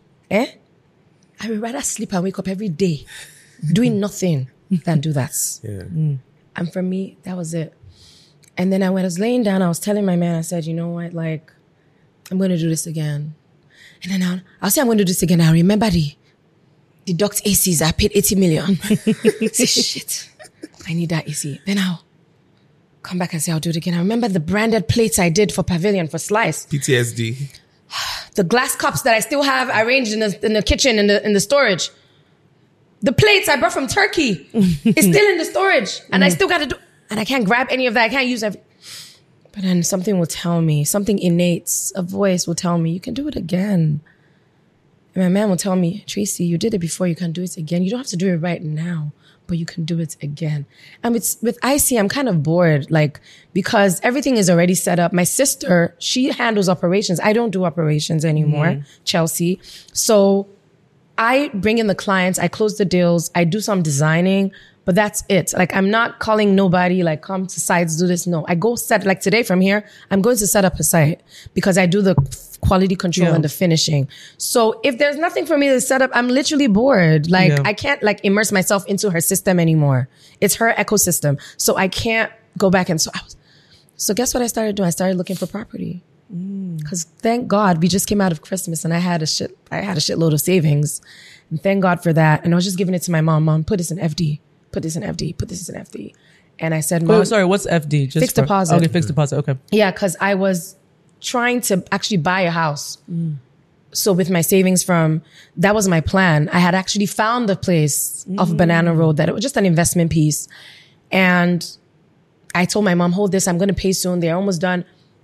sleep and wake up every day doing nothing than do that. Yeah. And for me, that was it. And then when I was laying down, I was telling my man, I said, you know what, like, I'm going to do this again. And then I'll say I'm going to do this again. I remember the duct ACs. I paid 80 million. Say, shit, I need that AC. Then I'll come back and say, I'll do it again. I remember the branded plates I did for Pavilion, for Slice. PTSD. The glass cups that I still have arranged in the kitchen, in the storage. The plates I brought from Turkey is still in the storage. And I still got to do, and I can't grab any of that. I can't use every. But then something will tell me, something innate, a voice will tell me, you can do it again. And my man will tell me, Tracy, you did it before, you can do it again. You don't have to do it right now, but you can do it again. And with IC, I'm kind of bored, like, because everything is already set up. My sister, she handles operations. I don't do operations anymore, Chelsea. So I bring in the clients, I close the deals, I do some designing, but that's it. Like, I'm not calling nobody, like, come to sites, do this. No, I go set, like today from here, I'm going to set up a site because I do the quality control and the finishing. So if there's nothing for me to set up, I'm literally bored. Like, I can't, like, immerse myself into her system anymore. It's her ecosystem. So I can't go back. And so guess what I started doing? I started looking for property. Because thank God we just came out of Christmas and I had a shitload of savings. And thank God for that. And I was just giving it to my mom. Mom, put this in FD. Put this in FD. Put this in FD. And I said, Mom. Oh, sorry. What's FD? Just fixed deposit. Okay, fixed deposit. Okay. Yeah, because I was trying to actually buy a house. So with my savings that was my plan. I had actually found the place off Banana Road that it was just an investment piece. And I told my mom, hold this. I'm going to pay soon. They're almost done.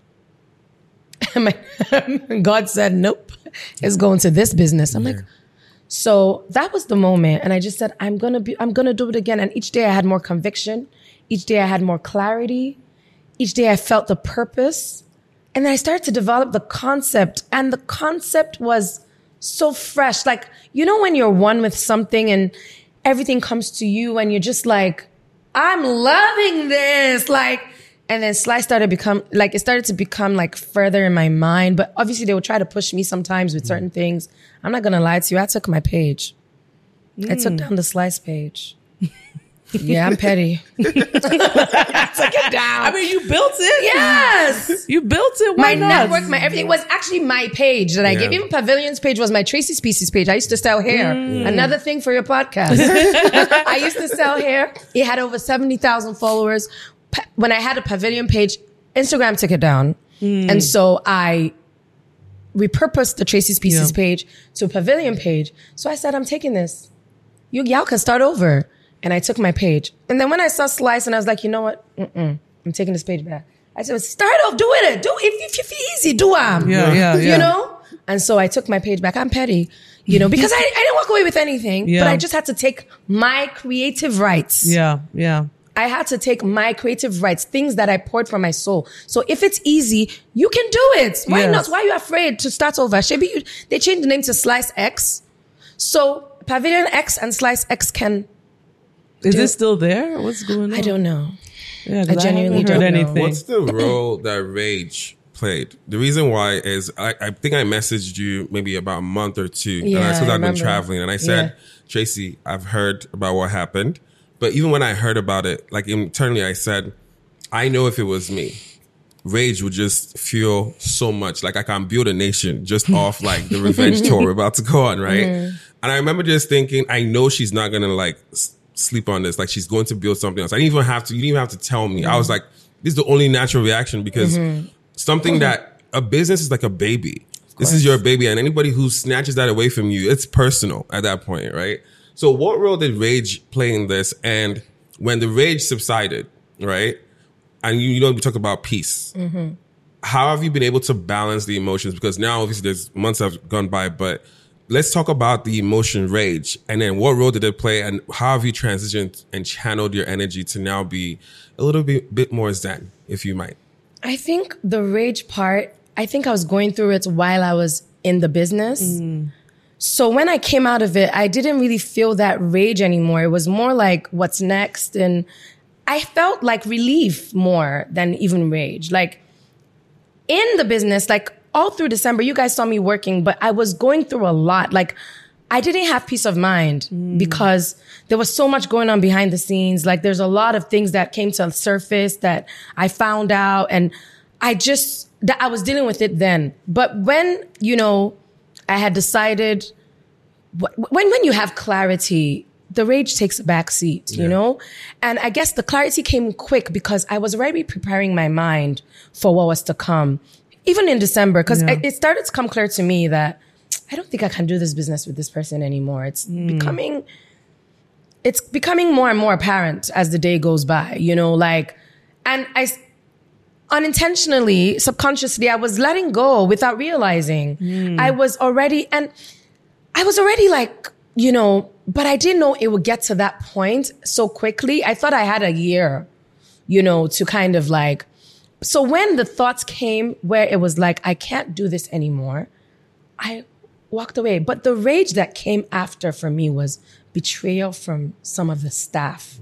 God said, nope, it's going to this business. I'm like, so that was the moment. And I just said, I'm going to do it again. And each day I had more conviction. Each day I had more clarity. Each day I felt the purpose. And then I started to develop the concept. And the concept was so fresh. Like, you know, when you're one with something and everything comes to you and you're just like, I'm loving this. Like, and then Slice started to become like further in my mind. But obviously they would try to push me sometimes with certain things. I'm not going to lie to you. I took my page. I took down the Slice page. Yeah, I'm petty. I took it down. I mean, you built it. Yes. You built it. Why my not? network, my everything was actually my page that I gave. Even Pavilion's page was my Tracy Species page. I used to sell hair. Another thing for your podcast. I used to sell hair. It had over 70,000 followers. When I had a Pavilion page, Instagram took it down. And so I repurposed the Tracy Species page to a Pavilion page. So I said, I'm taking this. Y'all can start over. And I took my page. And then when I saw Slice and I was like, you know what? I'm taking this page back. I said, start off, do it. Do if you feel easy, do it. Yeah. You know? And so I took my page back. I'm petty, you know, because I didn't walk away with anything, but I just had to take my creative rights. Yeah. I had to take my creative rights, things that I poured from my soul. So if it's easy, you can do it. Why not? Why are you afraid to start over? They changed the name to Slice X. So Pavilion X and Slice X can... Is it still there? What's going on? I don't know. Yeah, I genuinely don't know. Anything. What's the role that Rage played? The reason why is I think I messaged you maybe about a month or two. Yeah, and I said I've been remember. traveling. And I said, Tracy, I've heard about what happened. But even when I heard about it, like internally I said, I know if it was me, rage would just fuel so much. Like I can build a nation just off like the revenge tour we're about to go on, right? And I remember just thinking, I know she's not gonna like sleep on this. Like she's going to build something else. You didn't even have to tell me. I was like, this is the only natural reaction because something that a business is like a baby. This is your baby, and anybody who snatches that away from you, it's personal at that point, right? So what role did rage play in this? And when the rage subsided, right? And you know, we talk about peace. How have you been able to balance the emotions? Because now obviously there's months have gone by, but let's talk about the emotion rage. And then what role did it play? And how have you transitioned and channeled your energy to now be a little bit more zen, if you might? I think the rage part, I think I was going through it while I was in the business. So when I came out of it, I didn't really feel that rage anymore. It was more like, what's next? And I felt like relief more than even rage. Like in the business, like all through December, you guys saw me working, but I was going through a lot. Like I didn't have peace of mind because there was so much going on behind the scenes. Like there's a lot of things that came to the surface that I found out, and I was dealing with it then. But when, you know, I had decided, when you have clarity, the rage takes a back seat, you know? And I guess the clarity came quick because I was already preparing my mind for what was to come, even in December, because it started to come clear to me that I don't think I can do this business with this person anymore. It's becoming more and more apparent as the day goes by, you know, like, and I unintentionally, subconsciously, I was letting go without realizing. I was already like, you know, but I didn't know it would get to that point so quickly. I thought I had a year, you know, to kind of like, so when the thoughts came where it was like, I can't do this anymore, I walked away. But the rage that came after for me was betrayal from some of the staff.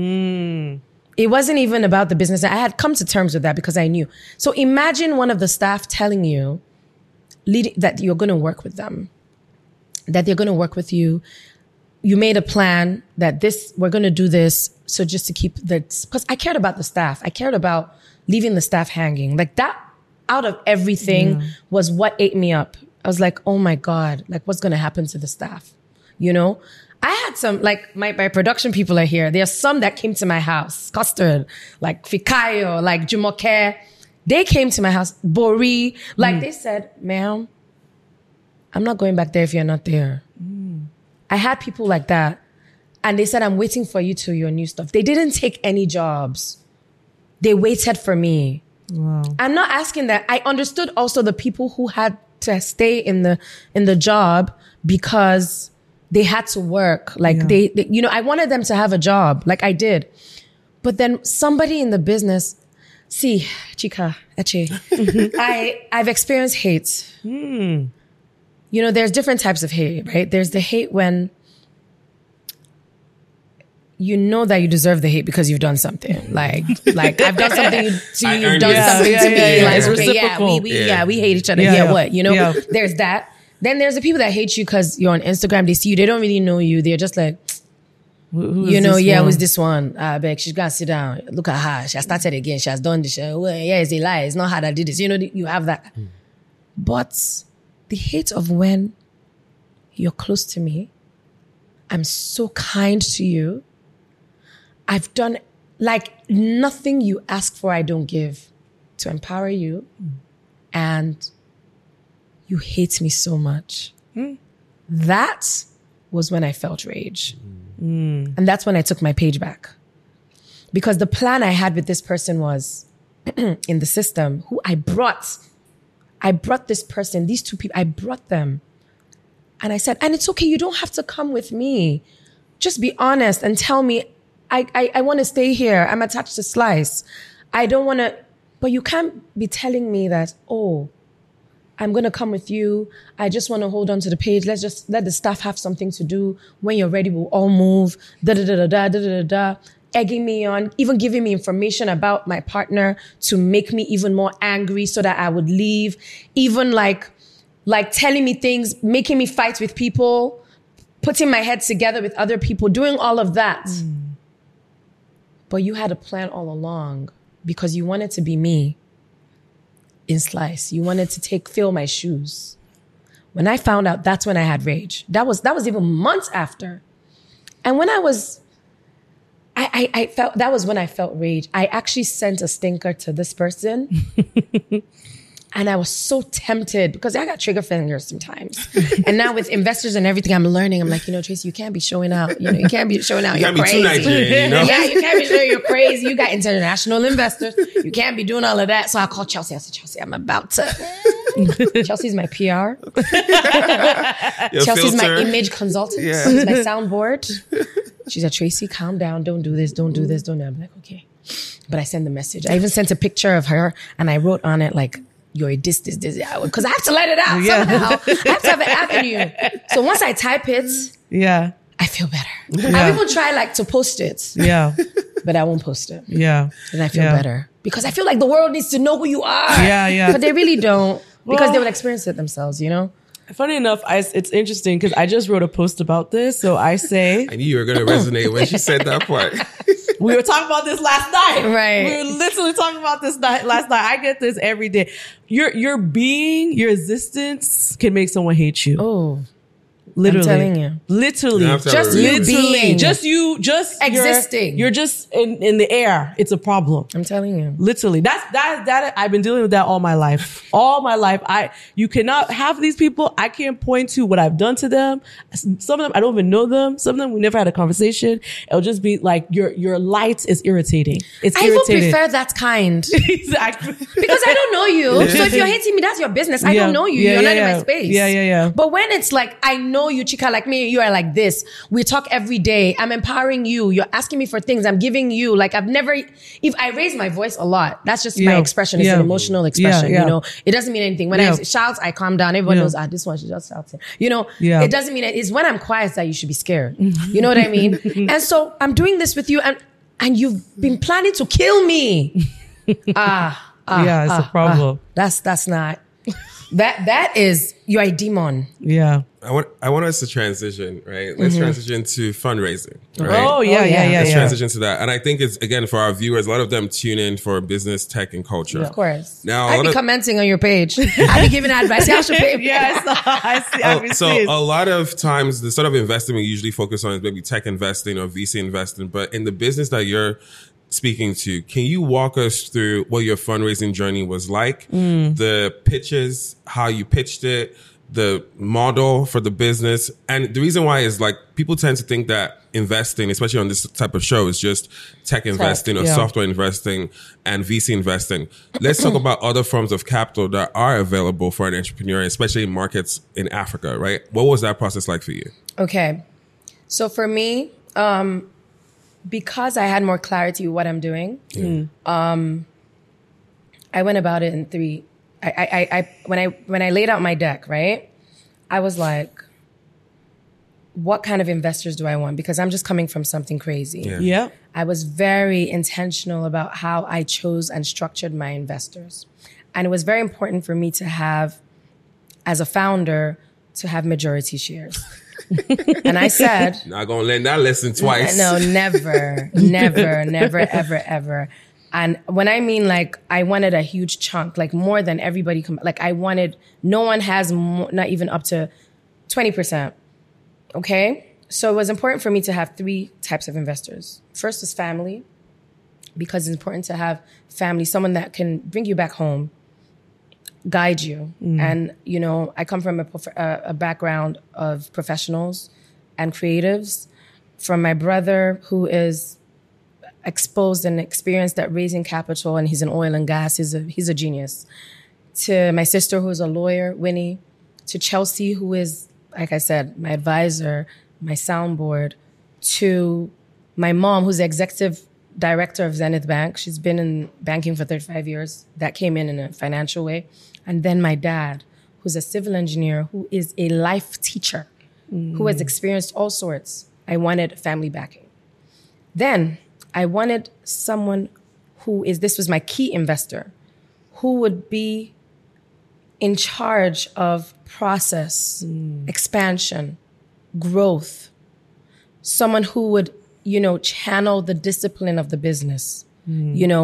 It wasn't even about the business. I had come to terms with that because I knew. So imagine one of the staff telling you that you're going to work with them, that they're going to work with you. You made a plan that we're going to do this. So just to keep because I cared about the staff. I cared about leaving the staff hanging. Like that out of everything was what ate me up. I was like, oh my God, like what's going to happen to the staff? You know, I had some, like my production people are here. There are some that came to my house, Custard, like Fikayo, like Jumoke. They came to my house, Bori. Like they said, ma'am, I'm not going back there if you're not there. I had people like that. And they said, I'm waiting for you to your new stuff. They didn't take any jobs. They waited for me. Wow. I'm not asking that. I understood also the people who had to stay in the job because they had to work. Like they, you know, I wanted them to have a job like I did. But then somebody in the business, see, Chika, Eche, I've experienced hate. You know, there's different types of hate, right? There's the hate when you know that you deserve the hate because you've done something. Like I've done something to you, you've done something to me. Like, it's reciprocal. We hate each other. What? You know, there's that. Then there's the people that hate you because you're on Instagram. They see you. They don't really know you. They're just like, you know, who's this one? Beg, she's gonna sit down. Look at her. She has started again. She has done this. It's a lie. It's not her that did this. You know, you have that. But the hate of when you're close to me, I'm so kind to you. I've done like nothing you ask for, I don't give to empower you. And you hate me so much. That was when I felt rage. And that's when I took my page back. Because the plan I had with this person was in the system, who I brought this person, these two people, I brought them. And I said, and it's okay, you don't have to come with me. Just be honest and tell me, I want to stay here. I'm attached to Slice. I don't want to, but you can't be telling me that, oh, I'm going to come with you. I just want to hold on to the page. Let's just let the staff have something to do. When you're ready, we'll all move. Egging me on, even giving me information about my partner to make me even more angry so that I would leave. Even like telling me things, making me fight with people, putting my head together with other people, doing all of that. But you had a plan all along. because you wanted to be me in Slice. You wanted to fill my shoes. When I found out, that's when I had rage. That was even months after. And when I felt, that was when I felt rage. I actually sent a stinker to this person. And I was so tempted because I got trigger fingers sometimes. And now with investors and everything, I'm learning. I'm like, Tracy, you can't be showing out. You can't be showing out. You're crazy. Too Nigerian, Yeah, you can't be showing you're crazy. You got international investors. You can't be doing all of that. So I called Chelsea. I said, Chelsea, I'm about to. Chelsea's my PR. Chelsea's my image consultant. Yeah. She's my soundboard. She said, Tracy, calm down. Don't do this. Don't do this. Don't do that. I'm like, okay. But I sent the message. I even sent a picture of her and I wrote on it like, you're this, because I have to let it out somehow. I have to have an avenue. So once I type it, I feel better. I even try to post it. Yeah. But I won't post it. Yeah. And I feel better. Because I feel like the world needs to know who you are. Yeah. But they really don't. Because they will experience it themselves, Funny enough, it's interesting because I just wrote a post about this. So I say... I knew you were going to resonate when she said that part. We were talking about this last night. Right. We were literally talking about this last night. I get this every day. Your being, your existence can make someone hate you. Oh. Literally. I'm telling you. Literally. Just you being. Just existing. You're just in the air. It's a problem. I'm telling you. Literally. That I've been dealing with that all my life. All my life. You cannot have these people. I can't point to what I've done to them. Some of them, I don't even know them. Some of them, we never had a conversation. It'll just be like, your light is irritating. It's irritating. I even prefer that kind. Exactly. Because I don't know you. So if you're hating me, that's your business. I don't know you. You're not in my space. Yeah. But when it's like, I know you, chica like me, you are like this. We talk every day. I'm empowering you. You're asking me for things. I'm giving you. Like if I raise my voice a lot, that's just my expression. It's an emotional expression, It doesn't mean anything. When I shout, I calm down. Everyone knows, this one, she just shouting. It doesn't mean it's when I'm quiet that you should be scared. You know what I mean? And so I'm doing this with you and you've been planning to kill me. It's a problem. That's not. That is, you're a demon. Yeah. I want us to transition, right? Let's transition to fundraising, right? Oh, yeah. Let's transition to that. And I think it's, again, for our viewers, a lot of them tune in for business, tech, and culture. Of course. Now, I be commenting on your page. I be giving advice. I should pay. I see. So a lot of times, the sort of investing we usually focus on is maybe tech investing or VC investing. But in the business that you're speaking to, can you walk us through what your fundraising journey was like, the pitches, how you pitched it, the model for the business? And the reason why is like people tend to think that investing, especially on this type of show, is just tech investing or software investing and VC investing. Let's talk about other forms of capital that are available for an entrepreneur, especially in markets in Africa, right? What was that process like for you? Okay. So for me, because I had more clarity with what I'm doing, I went about it in three. When I laid out my deck, right, I was like, what kind of investors do I want? Because I'm just coming from something crazy. Yeah. I was very intentional about how I chose and structured my investors. And it was very important for me to have, as a founder, to have majority shares. And I said, not gonna learn that lesson twice. No, never, ever, ever. And when I mean like, I wanted a huge chunk, like more than everybody. Like I wanted, no one has more, not even up to 20%. Okay. So it was important for me to have three types of investors. First is family, because it's important to have family, someone that can bring you back home, guide you. And, I come from a background of professionals and creatives, from my brother who is exposed and experienced at raising capital, and he's in oil and gas. He's a genius. To my sister, who's a lawyer, Winnie. To Chelsea, who is, like I said, my advisor, my soundboard. To my mom, who's the executive director of Zenith Bank. She's been in banking for 35 years. That came in a financial way. And then my dad, who's a civil engineer, who is a life teacher, who has experienced all sorts. I wanted family backing. Then I wanted someone this was my key investor, who would be in charge of process, expansion, growth. Someone who would, channel the discipline of the business,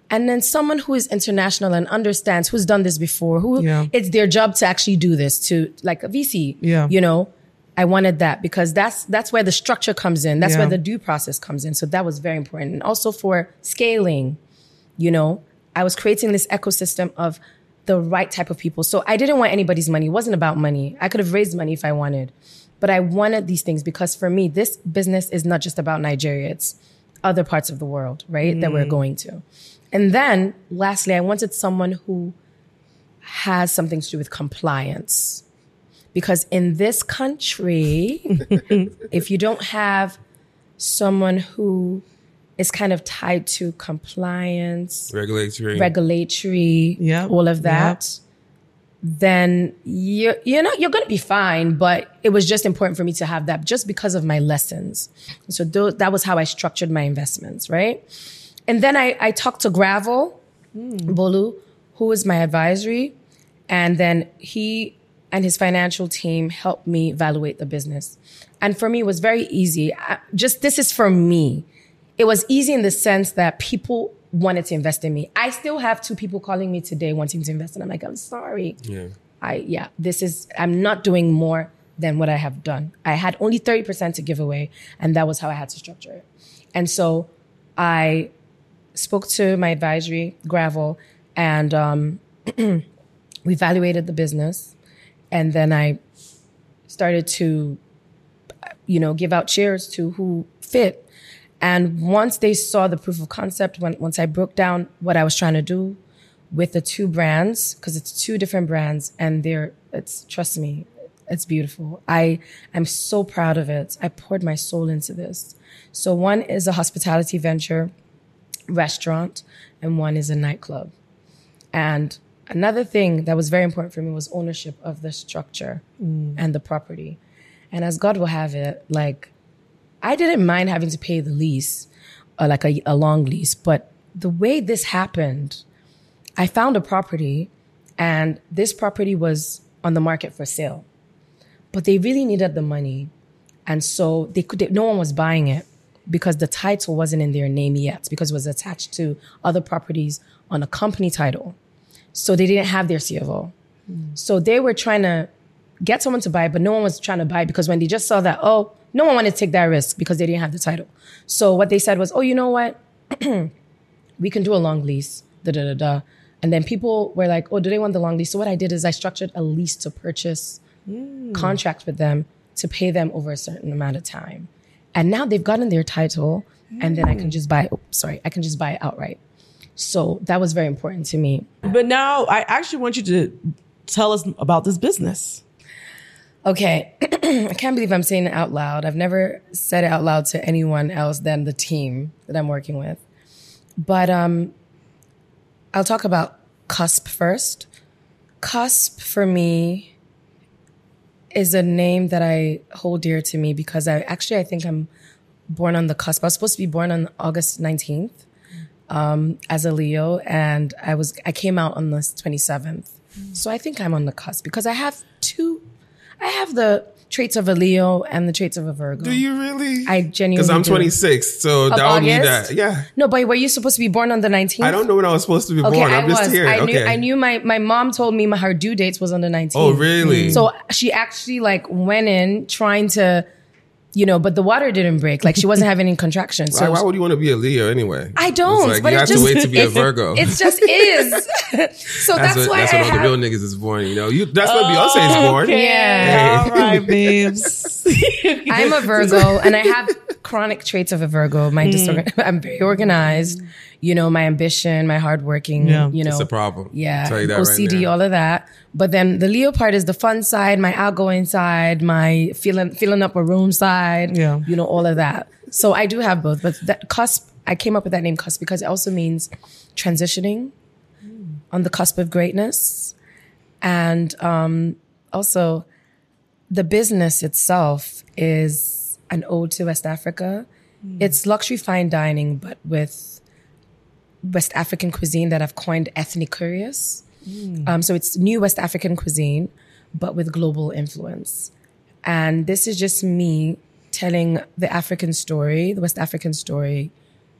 And then someone who is international and understands, who's done this before, who it's their job to actually do this, to like a VC, you know, I wanted that because that's where the structure comes in. That's where the due process comes in. So that was very important. And also for scaling, you know, I was creating this ecosystem of the right type of people. So I didn't want anybody's money. It wasn't about money. I could have raised money if I wanted, but I wanted these things because for me, this business is not just about Nigeria. It's other parts of the world, right? That we're going to. And then lastly, I wanted someone who has something to do with compliance. Because in this country, if you don't have someone who is kind of tied to compliance, regulatory, all of that, then you're going to be fine. But it was just important for me to have that just because of my lessons. So that was how I structured my investments, right? And then I talked to Gravel Bolu, who was my advisory. And then he and his financial team helped me evaluate the business. And for me, it was very easy. This is for me. It was easy in the sense that people wanted to invest in me. I still have 2 people calling me today wanting to invest. And I'm like, I'm sorry. I'm not doing more than what I have done. I had only 30% to give away. And that was how I had to structure it. And so I spoke to my advisory, Gravel, and we evaluated the business. And then I started to, give out shares to who fit. And once they saw the proof of concept, once I broke down what I was trying to do with the 2 brands, because it's 2 different brands, and trust me, it's beautiful. I'm so proud of it. I poured my soul into this. So one is a hospitality venture restaurant, and one is a nightclub. And another thing that was very important for me was ownership of the structure and the property. And as God will have it, like, I didn't mind having to pay the lease, like a long lease. But the way this happened, I found a property, and this property was on the market for sale. But they really needed the money. And so no one was buying it because the title wasn't in their name yet, because it was attached to other properties on a company title. So they didn't have their CFO. So they were trying to get someone to buy it, but no one was trying to buy it because when they just saw that, no one wanted to take that risk because they didn't have the title. So what they said was, you know what? We can do a long lease, And then people were like, do they want the long lease? So what I did is I structured a lease to purchase contract with them to pay them over a certain amount of time. And now they've gotten their title, and then I can just buy it outright. So that was very important to me. But now I actually want you to tell us about this business. Okay. I can't believe I'm saying it out loud. I've never said it out loud to anyone else than the team that I'm working with. But I'll talk about Cusp first. Cusp for me is a name that I hold dear to me because I think I'm born on the cusp. I was supposed to be born on August 19th as a Leo, and I came out on the 27th. So I think I'm on the cusp because I have the traits of a Leo and the traits of a Virgo. Do you really? I genuinely Because I'm do. 26, so that would mean that. Yeah. No, but were you supposed to be born on the 19th? I don't know when I was supposed to be born. I'm just here. I knew my mom told me her due dates was on the 19th. Oh, really? So she actually went in trying to, but the water didn't break. Like she wasn't having any contractions. So why would you want to be a Leo anyway? I don't. It's but you have to wait to be a Virgo. It just is. So that's why that's when all the real niggas is born. That's when Beyonce is born. Okay. Yeah. All right, babes. I'm a Virgo, and I have chronic traits of a Virgo. I'm very organized. My ambition, my hardworking. It's a problem. Yeah, I'll tell you that OCD, right now. all of that. But then the Leo part is the fun side, my outgoing side, my filling up a room side. Yeah, all of that. So I do have both. But that cusp, I came up with that name cusp because it also means transitioning on the cusp of greatness, and also the business itself is an ode to West Africa. It's luxury fine dining, but with West African cuisine that I've coined ethnic curious. So it's new West African cuisine, but with global influence. And this is just me telling the African story, the West African story,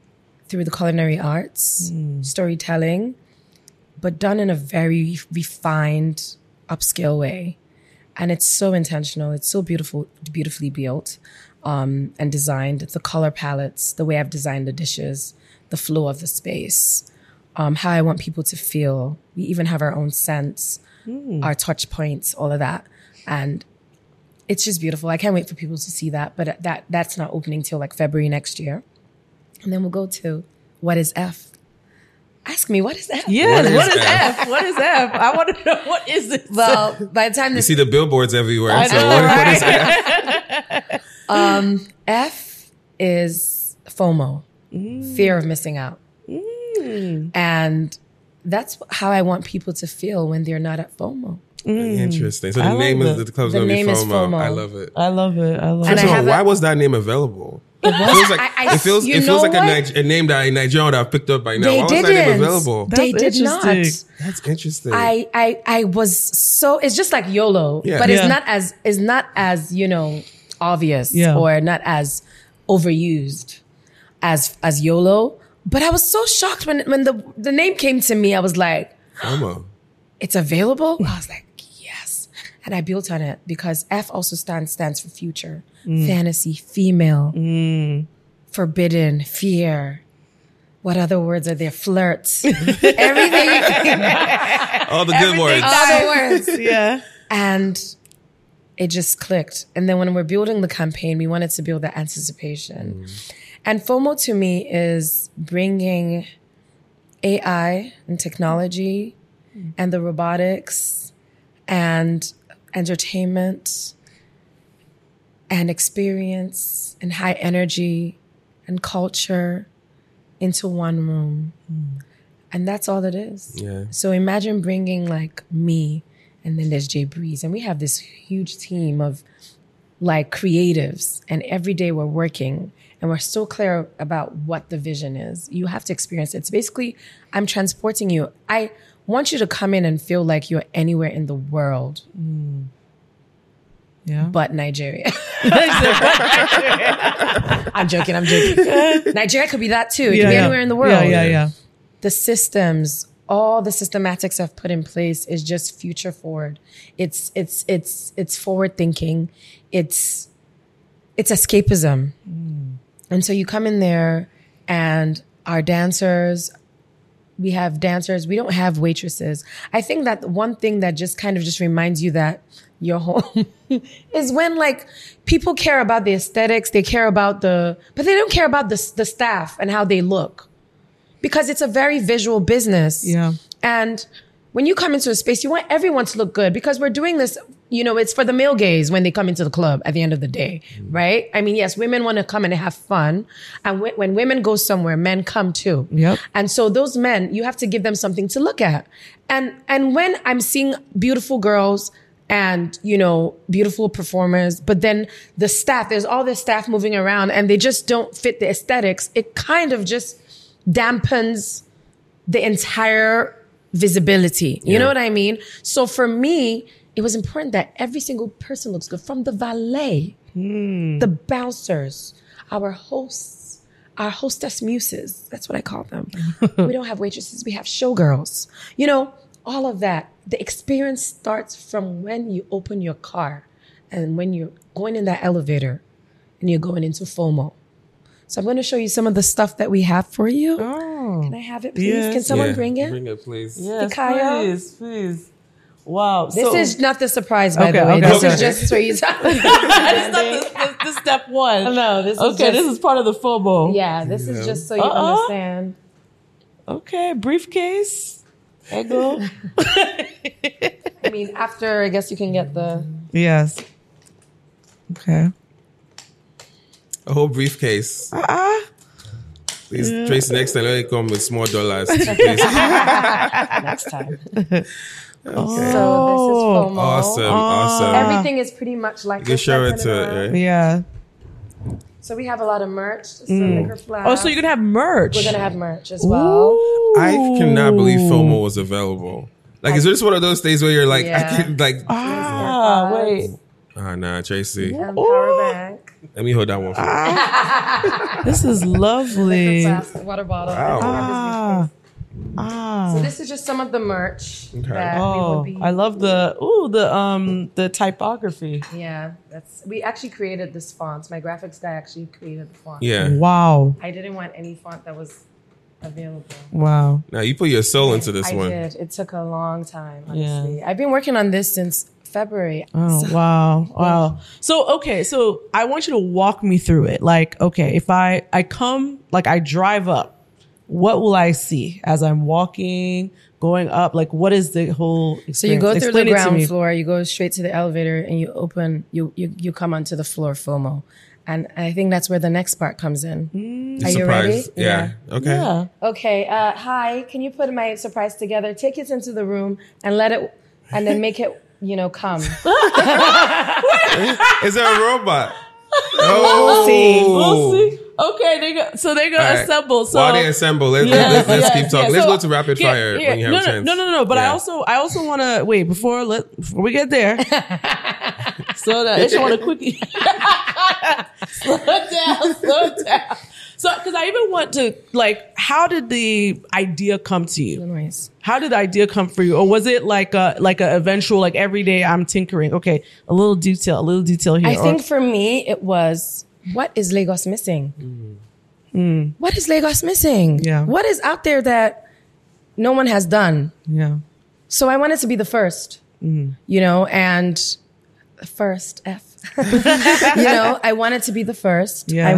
through the culinary arts, storytelling, but done in a very refined, upscale way. And it's so intentional. It's so beautifully built and designed. The color palettes, the way I've designed the dishes, the flow of the space, how I want people to feel. We even have our own scents, our touch points, all of that. And it's just beautiful. I can't wait for people to see that. But that's not opening till like February next year. And then we'll go to What is F? Ask me, what is F? Yes, what is F? What is F? I want to know, what is it? Well, by the time You this see the billboards everywhere. I So know, what is F? F is FOMO, fear of missing out. And that's how I want people to feel when they're not at FOMO. Interesting. So the I name like of that. the club's The going to be name is FOMO. FOMO. I love it. I love it. I love And it. I So have why a- was that name available? It feels like I- it feels you it feels know like what? a name that a Nigerian would have picked up by now. They Why was that didn't. name available? They That's did not. interesting. That's interesting. I was so, it's just like YOLO, Yeah. but Yeah. it's not as, obvious Yeah. or not as overused as YOLO. But I was so shocked when the name came to me. I was like, FOMO. it's available? I was like, yes. And I built on it because F also stands for future, fantasy, female, forbidden, fear. What other words are there? Flirts. Everything. All the good words. All the words. Yeah. And it just clicked. And then when we're building the campaign, we wanted to build that anticipation. And FOMO to me is bringing AI and technology and the robotics and entertainment and experience and high energy and culture into one room. And that's all it is. Yeah. So imagine bringing like me, and then there's Jay Breeze, and we have this huge team of like creatives, and every day we're working and we're so clear about what the vision is. You have to experience it. It's basically, I'm transporting you. I want you to come in and feel like you're anywhere in the world Yeah. but Nigeria. I'm joking. Nigeria could be that too. It could be anywhere in the world. Yeah. The systems, all the systematics I've put in place is just future forward. It's forward thinking. It's escapism. And so you come in there and our dancers, we have dancers, we don't have waitresses. I think that one thing that just kind of just reminds you that you're home is when like people care about the aesthetics, they care about but they don't care about the staff and how they look. Because it's a very visual business. Yeah. And when you come into a space, you want everyone to look good because we're doing this, it's for the male gaze when they come into the club at the end of the day, right? I mean, yes, women want to come and have fun. And when women go somewhere, men come too. Yep. And so those men, you have to give them something to look at. And when I'm seeing beautiful girls and, beautiful performers, but then the staff, there's all this staff moving around and they just don't fit the aesthetics, it kind of just dampens the entire visibility. You know what I mean? So for me, it was important that every single person looks good, from the valet, the bouncers, our hosts, our hostess muses. That's what I call them. We don't have waitresses. We have showgirls. All of that. The experience starts from when you open your car and when you're going in that elevator and you're going into FOMO. So I'm going to show you some of the stuff that we have for you. Oh. Can I have it, please? Yes. Can someone bring it? Bring it, please. Yes, Kaya? please. Wow. This is not the surprise, by the Okay, way. okay, This okay. is just so you this step one. No, this is Okay, this is part of the FOMO. Yeah, this is just so you understand. Okay, briefcase. Ego. I mean, after, I guess you can get the... Yes. Okay. A whole briefcase. Please, Tracy, next time, let it come with small dollars. Please. next time. So this is FOMO. Awesome. Everything is pretty much like You can this. show I it turn to around. it, right? Yeah. So we have a lot of merch. Some liquor flask. Oh, so you're gonna have merch. We're going to have merch as well. I cannot believe FOMO was available. Like, is this one of those days where you're like, Yeah. I can, like, Wait. Nah, Tracy. Power bank. Let me hold that one for you. This is lovely. Plastic water bottle. Wow. So this is just some of the merch Okay. that we Oh, will be. I love the typography. Yeah, we actually created this font. My graphics guy actually created the font. Yeah. Wow. I didn't want any font that was available. Wow. Now you put your soul into this I one. did. It took a long time, honestly. I've been working on this since February. Oh, wow. So, okay. So I want you to walk me through it. Like, okay, if I come, like I drive up, what will I see as I'm walking, going up? Like, what is the whole experience? So you go through Explain the it to ground me. floor, you go straight to the elevator, and you open, you come onto the floor FOMO. And I think that's where the next part comes in. Are you ready? Surprise. Yeah. Okay. Yeah. Okay. Hi, can you put my surprise together? Take it into the room and and then make it, come. Is there a robot? Oh. We'll see. Okay, they go All right. assemble. So while they assemble, let's keep talking. Let's go to rapid fire when you have a chance. No. But Yeah. I also want to wait before we get there. So that I just want to quickly slow it down. So, because I even want to how did the idea come to you? Anyways. How did the idea come for you, or was it like a eventual every day I'm tinkering? Okay, a little detail here. I think for me, it was, what is Lagos missing? What is Lagos missing? Yeah. What is out there that no one has done? yeah. So I wanted to be the first, and first F. I wanted to be the first. Yeah.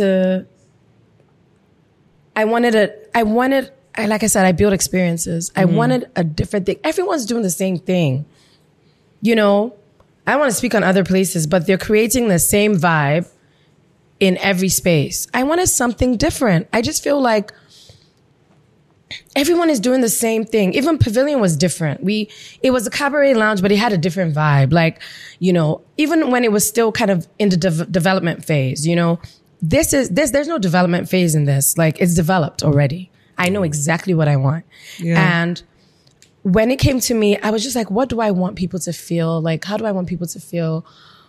Like I said, I build experiences. I wanted a different thing. Everyone's doing the same thing. I want to speak on other places, but they're creating the same vibe in every space. I wanted something different. I just feel like everyone is doing the same thing. Even Pavilion was different. It was a cabaret lounge, but it had a different vibe. Even when it was still kind of in the development phase, there's no development phase in this. It's developed already. I know exactly what I want. Yeah. And when it came to me, I was just like, what do I want people to feel? How do I want people to feel?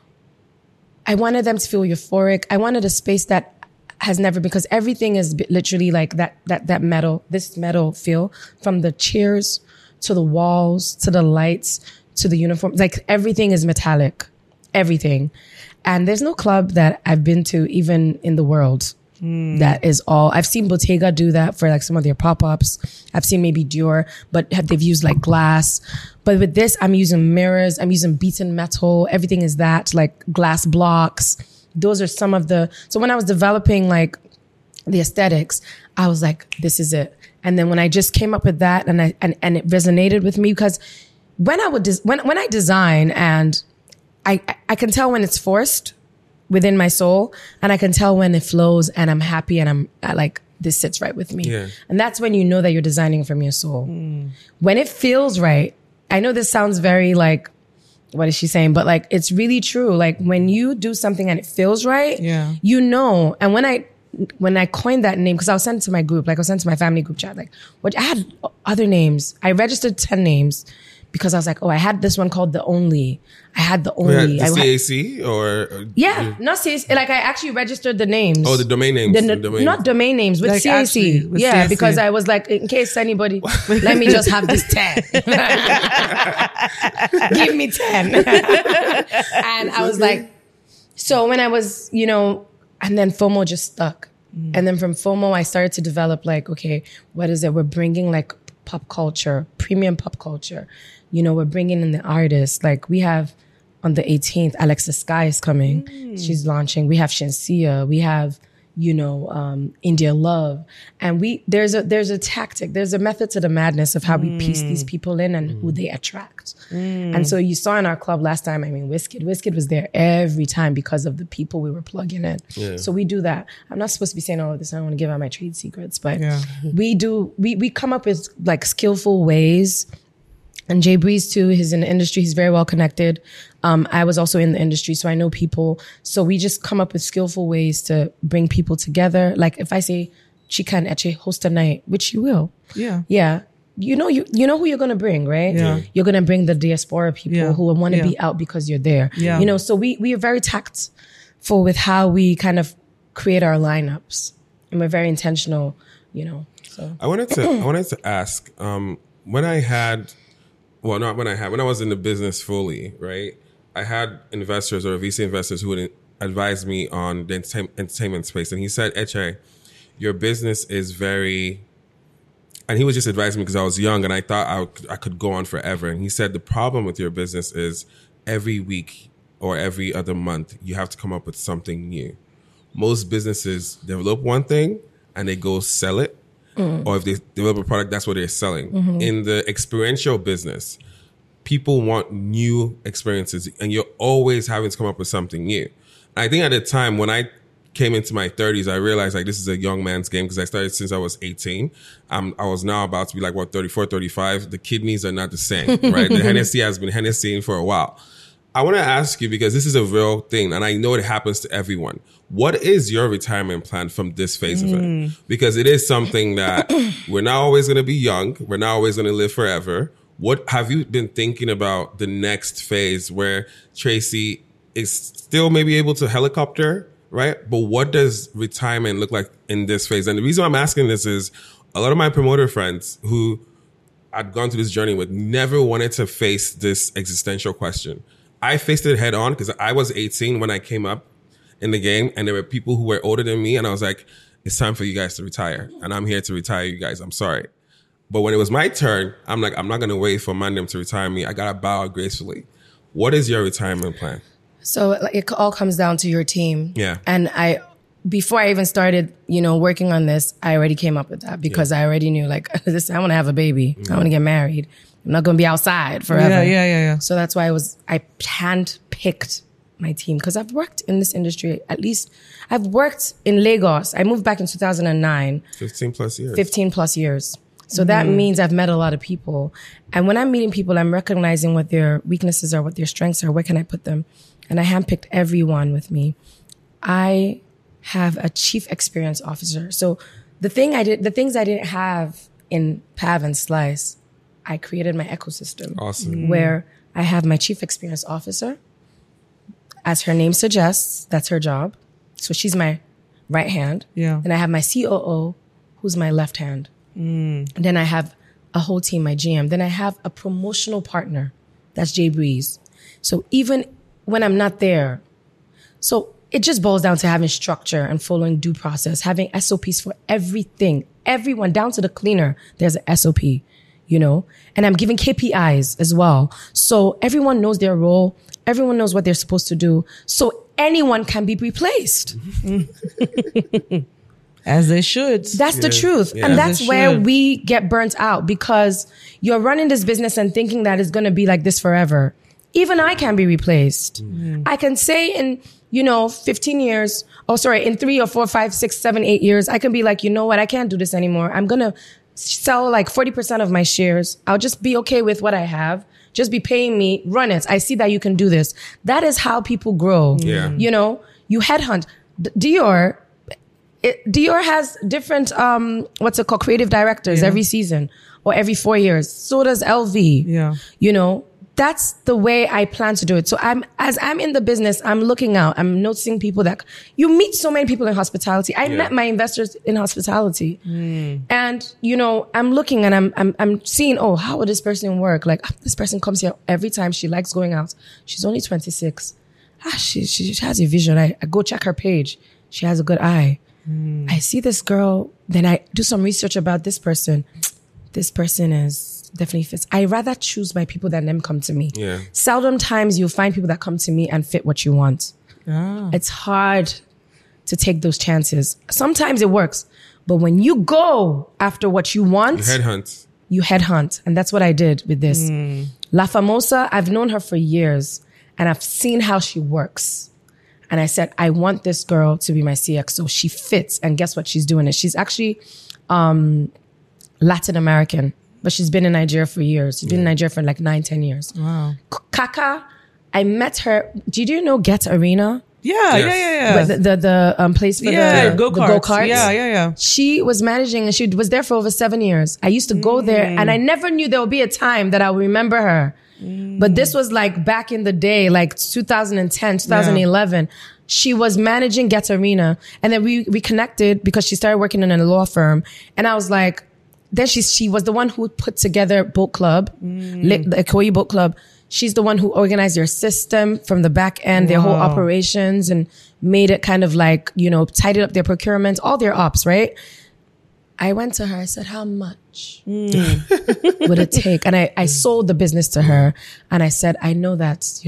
I wanted them to feel euphoric. I wanted a space that has never, because everything is literally that metal, this metal feel, from the chairs to the walls, to the lights, to the uniform. Everything is metallic, everything. And there's no club that I've been to, even in the world, that is all. I've seen Bottega do that for some of their pop-ups. I've seen maybe Dior, but they've used glass. But with this, I'm using mirrors. I'm using beaten metal. Everything is that, glass blocks. Those are some of so when I was developing the aesthetics, I was like, this is it. And then when I just came up with that and it resonated with me, because when I design, and I can tell when it's forced within my soul, and I can tell when it flows and I'm happy and this sits right with me. Yeah. And that's when you know that you're designing from your soul. When it feels right, I know this sounds very what is she saying? But it's really true. When you do something and it feels right, Yeah. And when I coined that name, because I was sent to my group, I was sent to my family group chat, I had other names. I registered 10 names because I was like, I had this one called The Only. I had The Only. The CAC or Yeah, not CAC. I actually registered the names. Oh, the domain names. Not domain names, with CAC. actually, with Yeah, CAC. because I was in case anybody, let me just have this 10. Give me 10. And I was so when I was, and then FOMO just stuck. And then from FOMO, I started to develop okay, what is it? We're bringing pop culture, premium pop culture. We're bringing in the artists. We have on the 18th, Alexa Sky is coming. She's launching. We have Shensia. We have, India Love. And there's a tactic, there's a method to the madness of how we piece these people in and who they attract. And so you saw in our club last time, Wizkid was there every time because of the people we were plugging in. Yeah. So we do that. I'm not supposed to be saying all of this. I don't want to give out my trade secrets, but Yeah. we come up with skillful ways. And Jay Breeze too, he's in the industry. He's very well connected. I was also in the industry, so I know people. So we just come up with skillful ways to bring people together. If I say Chika and Eche host a night, which you will. Yeah. Yeah. you know who you're going to bring, right? Yeah. You're going to bring the diaspora people who want to Yeah. be out because you're there. Yeah. You know, so we are very tactful with how we kind of create our lineups, and we're very intentional, you know. So I wanted to ask, when I was in the business fully, right? I had investors or VC investors who would advise me on the entertainment space. And he said, Eche, your business is very, and he was just advising me because I was young and I thought I could go on forever. And he said, the problem with your business is every week or every other month, you have to come up with something new. Most businesses develop one thing and they go sell it. Or if they develop a product, that's what they're selling. In the experiential business, people want new experiences and you're always having to come up with something new. I think at the time when I came into my 30s, I realized like this is a young man's game because I started since I was 18. I was now about to be like, 34, 35. The kidneys are not the same, right? The Hennessy has been Hennessying for a while. I want to ask you, because this is a real thing and I know it happens to everyone. What is your retirement plan from this phase of it? Because it is something that we're not always going to be young. We're not always going to live forever. What have you been thinking about the next phase where Tracy is still maybe able to helicopter, right? But what does retirement look like in this phase? And the reason I'm asking this is a lot of my promoter friends who I'd gone through this journey with never wanted to face this existential question. I faced it head on because I was 18 when I came up in the game and there were people who were older than me and I was like, it's time for you guys to retire and I'm here to retire you guys. I'm sorry. But when it was my turn, I'm like, I'm not going to wait for Mandem to retire me. I got to bow out gracefully. What is your retirement plan? So it all comes down to your team. Yeah. And before I even started, working on this, I already came up with that because I already knew like, listen, I want to have a baby. I want to get married. I'm not going to be outside forever. Yeah. So that's why I hand-picked my team because I've worked in this industry. At least I've worked in Lagos. I moved back in 2009. 15 plus years. 15 plus years. So that means I've met a lot of people. And when I'm meeting people, I'm recognizing what their weaknesses are, what their strengths are, where can I put them? And I handpicked everyone with me. I have a chief experience officer. So the things I didn't have in Pav and Slice, I created my ecosystem. Awesome. Where I have my chief experience officer. As her name suggests, that's her job. So she's my right hand. Yeah. And I have my COO, who's my left hand. And then I have a whole team, my GM. Then I have a promotional partner. That's Jay Breeze. So even when I'm not there, so it just boils down to having structure and following due process, having SOPs for everything. Everyone, down to the cleaner, there's an SOP, and I'm giving KPIs as well. So everyone knows their role. Everyone knows what they're supposed to do. So anyone can be replaced. As they should. That's the truth. Yeah. And As that's they where should. we get burnt out because you're running this business and thinking that it's going to be like this forever. Even I can be replaced. I can say in, 15 years, in 3 or 4, 5, 6, 7, 8 years, I can be like, you know what? I can't do this anymore. I'm going to sell like 40% of my shares. I'll just be okay with what I have. Just be paying me, run it. I see that you can do this. That is how people grow. Yeah. You headhunt. Dior has different, creative directors every season or every 4 years. So does LV. Yeah. That's the way I plan to do it. So as I'm in the business, I'm looking out. I'm noticing people that you meet so many people in hospitality. I met my investors in hospitality, and I'm looking and I'm seeing. Oh, how would this person work? Like this person comes here every time. She likes going out. She's only 26. She has a vision. I go check her page. She has a good eye. I see this girl. Then I do some research about this person. This person definitely fits. I rather choose my people than them come to me. Yeah. Seldom times you'll find people that come to me and fit what you want. It's hard to take those chances. Sometimes it works, but when you go after what you want, you headhunt. And that's what I did with this. La Famosa, I've known her for years and I've seen how she works. And I said, I want this girl to be my CX. So she fits. And guess what she's doing? She's actually Latin American. But she's been in Nigeria for years. She's been in Nigeria for like 9-10 years. Wow. Kaka, I met her. Did you know Get Arena? Yeah. But the place for the go-karts. go-karts. Yeah. She was managing and she was there for over 7 years. I used to go there and I never knew there would be a time that I would remember her. But this was like back in the day, like 2010, 2011. Yeah. She was managing Get Arena. And then we connected because she started working in a law firm. And I was like, then she was the one who put together Boat Club, the Ikoyi Boat Club. She's the one who organized their system from the back end, their whole operations, and made it kind of like, tidied up their procurement, all their ops, right? I went to her, I said, how much would it take? And I sold the business to her and I said, I know that's,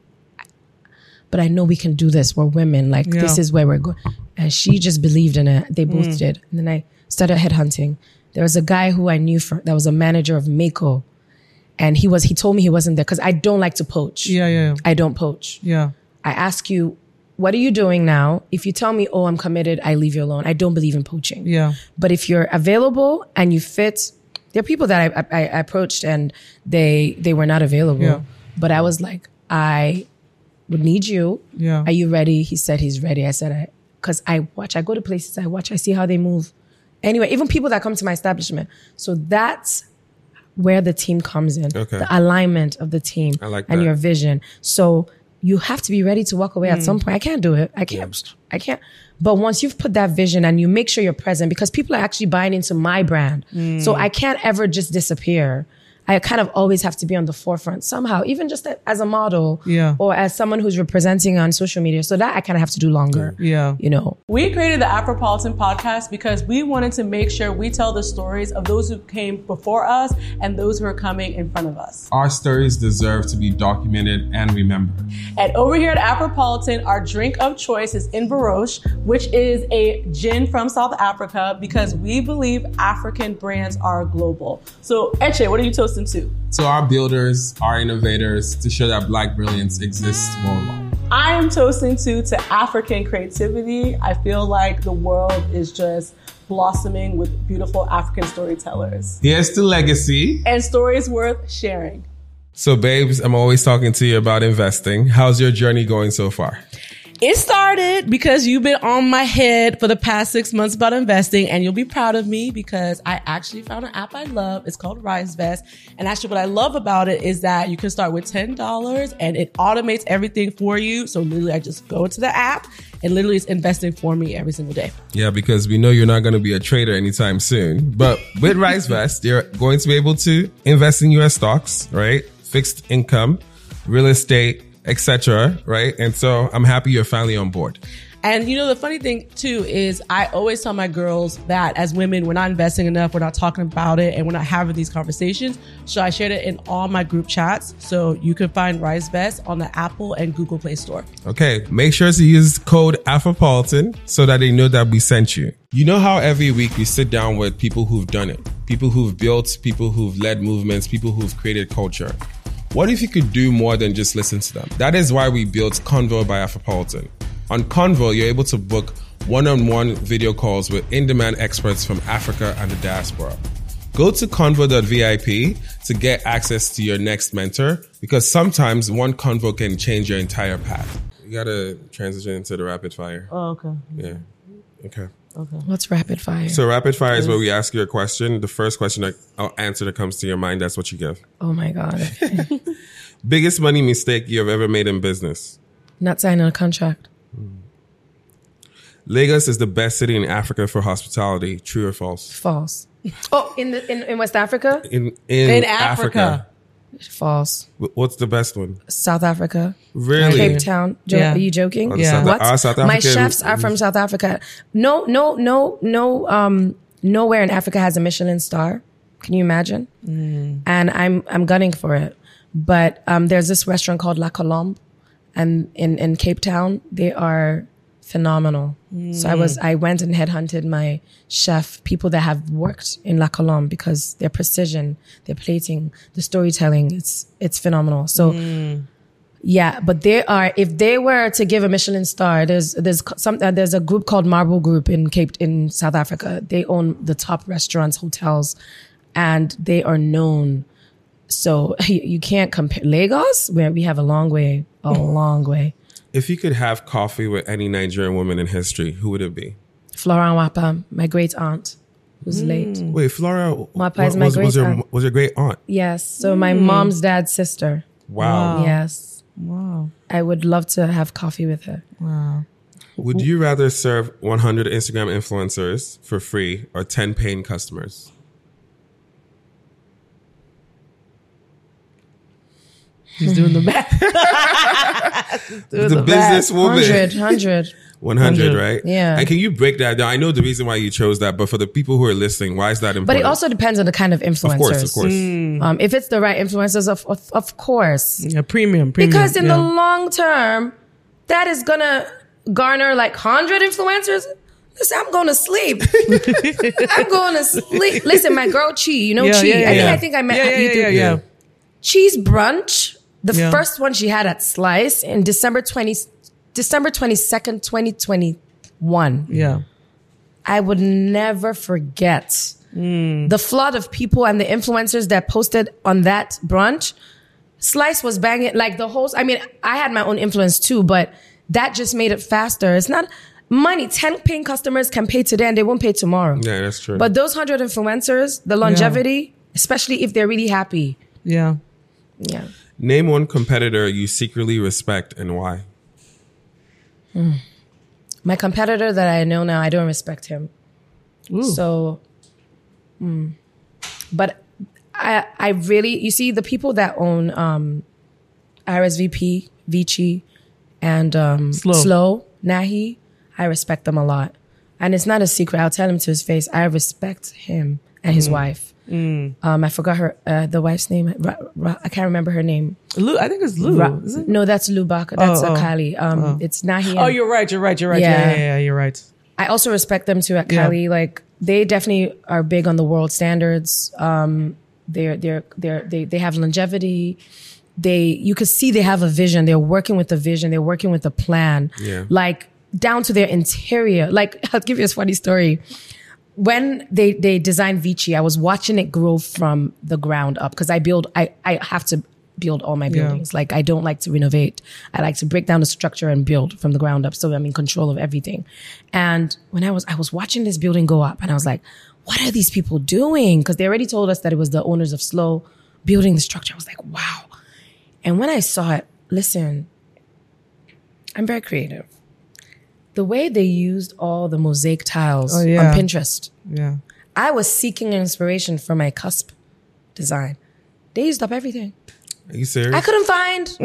but I know we can do this. We're women. Like, this is where we're going. And she just believed in it. They both did. And then I started headhunting. There was a guy who I knew that was a manager of Mako. And he told me he wasn't there because I don't like to poach. Yeah. I don't poach. Yeah. I ask you, what are you doing now? If you tell me, oh, I'm committed, I leave you alone. I don't believe in poaching. Yeah. But if you're available and you fit, there are people that I approached and they were not available. Yeah. But I was like, I would need you. Yeah. Are you ready? He said he's ready. I said, because I go to places, I see how they move. Anyway, even people that come to my establishment. So that's where the team comes in. Okay. The alignment of the team. I like that. And your vision. So you have to be ready to walk away at some point. I can't do it. I can't. But once you've put that vision and you make sure you're present, because people are actually buying into my brand. So I can't ever just disappear. I kind of always have to be on the forefront somehow, even just as a model or as someone who's representing on social media. So that I kind of have to do longer. Yeah. We created the Afropolitan podcast because we wanted to make sure we tell the stories of those who came before us and those who are coming in front of us. Our stories deserve to be documented and remembered. And over here at Afropolitan, our drink of choice is Inveroche, which is a gin from South Africa because we believe African brands are global. So, Eche, what are you toasting to? So our builders, our innovators, to show that Black brilliance exists worldwide. I am toasting to African creativity. I feel like the world is just blossoming with beautiful African storytellers. Here's to legacy. And stories worth sharing. So babes, I'm always talking to you about investing. How's your journey going so far? It started because you've been on my head for the past 6 months about investing, and you'll be proud of me because I actually found an app I love. It's called RiseVest. And actually what I love about it is that you can start with $10 and it automates everything for you. So literally I just go into the app and literally it's investing for me every single day. Yeah, because we know you're not going to be a trader anytime soon. But with RiseVest, you're going to be able to invest in US stocks, right? Fixed income, real estate, etc. Right? And so I'm happy you're finally on board. And the funny thing too is I always tell my girls that as women, we're not investing enough, we're not talking about it, and we're not having these conversations. So I shared it in all my group chats. So you can find RiseVest on the Apple and Google Play Store. Okay. Make sure to use code Afropolitan so that they know that we sent you. You know how every week we sit down with people who've done it, people who've built, people who've led movements, people who've created culture. What if you could do more than just listen to them? That is why we built Convo by Afropolitan. On Convo, you're able to book one-on-one video calls with in-demand experts from Africa and the diaspora. Go to convo.vip to get access to your next mentor, because sometimes one convo can change your entire path. You gotta transition into the rapid fire. Oh, okay. Yeah. Okay. What's rapid fire? So rapid fire is where we ask you a question. The first question answer that comes to your mind, that's what you give. Oh my God. Okay. Biggest money mistake you've ever made in business? Not signing a contract. Lagos is the best city in Africa for hospitality. True or false? False. Oh, in West Africa? In Africa. False. What's the best one? South Africa. Really? Cape Town. Are you joking? Yeah. What? South My Africa, chefs are from South Africa. No. Nowhere in Africa has a Michelin star. Can you imagine? And I'm gunning for it. But there's this restaurant called La Colombe, and in Cape Town, they are phenomenal. So I went and headhunted my chef, people that have worked in La Colombe, because their precision, their plating, the storytelling, it's phenomenal. So yeah, but if they were to give a Michelin star, there's a group called Marble Group in South Africa. They own the top restaurants, hotels, and they are known. So you can't compare Lagos, where we have a long way. If you could have coffee with any Nigerian woman in history, who would it be? Flora Nwapa, my great aunt, who's late. Wait, Flora Nwapa is my great aunt. Was your great aunt? Yes. So my mom's dad's sister. Wow. Yes. Wow. I would love to have coffee with her. Wow. Would you rather serve 100 Instagram influencers for free or 10 paying customers? She's doing the math. The businesswoman. 100. Right? Yeah. And can you break that down? I know the reason why you chose that, but for the people who are listening, why is that important? But it also depends on the kind of influencers. Of course. If it's the right influencers, of course. Yeah, premium. Because in the long term, that is going to garner like 100 influencers. Listen, I'm going to sleep. I'm going to sleep. Listen, my girl Chi, you know Chi? I think I met you through. Yeah. Chi's brunch, the first one she had at Slice in December 22nd, 2021. Yeah. I would never forget the flood of people and the influencers that posted on that brunch. Slice was banging, like the host. I mean, I had my own influence too, but that just made it faster. It's not money. 10 paying customers can pay today and they won't pay tomorrow. Yeah, that's true. But those 100 influencers, the longevity, especially if they're really happy. Yeah. Yeah. Name one competitor you secretly respect and why. My competitor that I know now, I don't respect him. Ooh. So, but I really, you see the people that own RSVP, Vici, and Slow, Nahi, I respect them a lot. And it's not a secret. I'll tell him to his face. I respect him and his wife. I forgot her, the wife's name. I can't remember her name. Lou, I think it's Lou. Is it? No, that's Lou Baka. That's Kali. It's Nahi. Oh, you're right. Yeah, you're right. I also respect them too at Kali. Like they definitely are big on the world standards. They have longevity. You could see they have a vision. They're working with a vision. They're working with a plan. Yeah. Like down to their interior. Like I'll give you a funny story. When they designed Vici, I was watching it grow from the ground up because I have to build all my buildings. Like I don't like to renovate. I like to break down the structure and build from the ground up. So I'm in control of everything. And when I was watching this building go up and I was like, what are these people doing? Because they already told us that it was the owners of Slow building the structure. I was like, wow. And when I saw it, listen, I'm very creative. The way they used all the mosaic tiles on Pinterest. Yeah. I was seeking inspiration for my cusp design. They used up everything. Are you serious? I couldn't find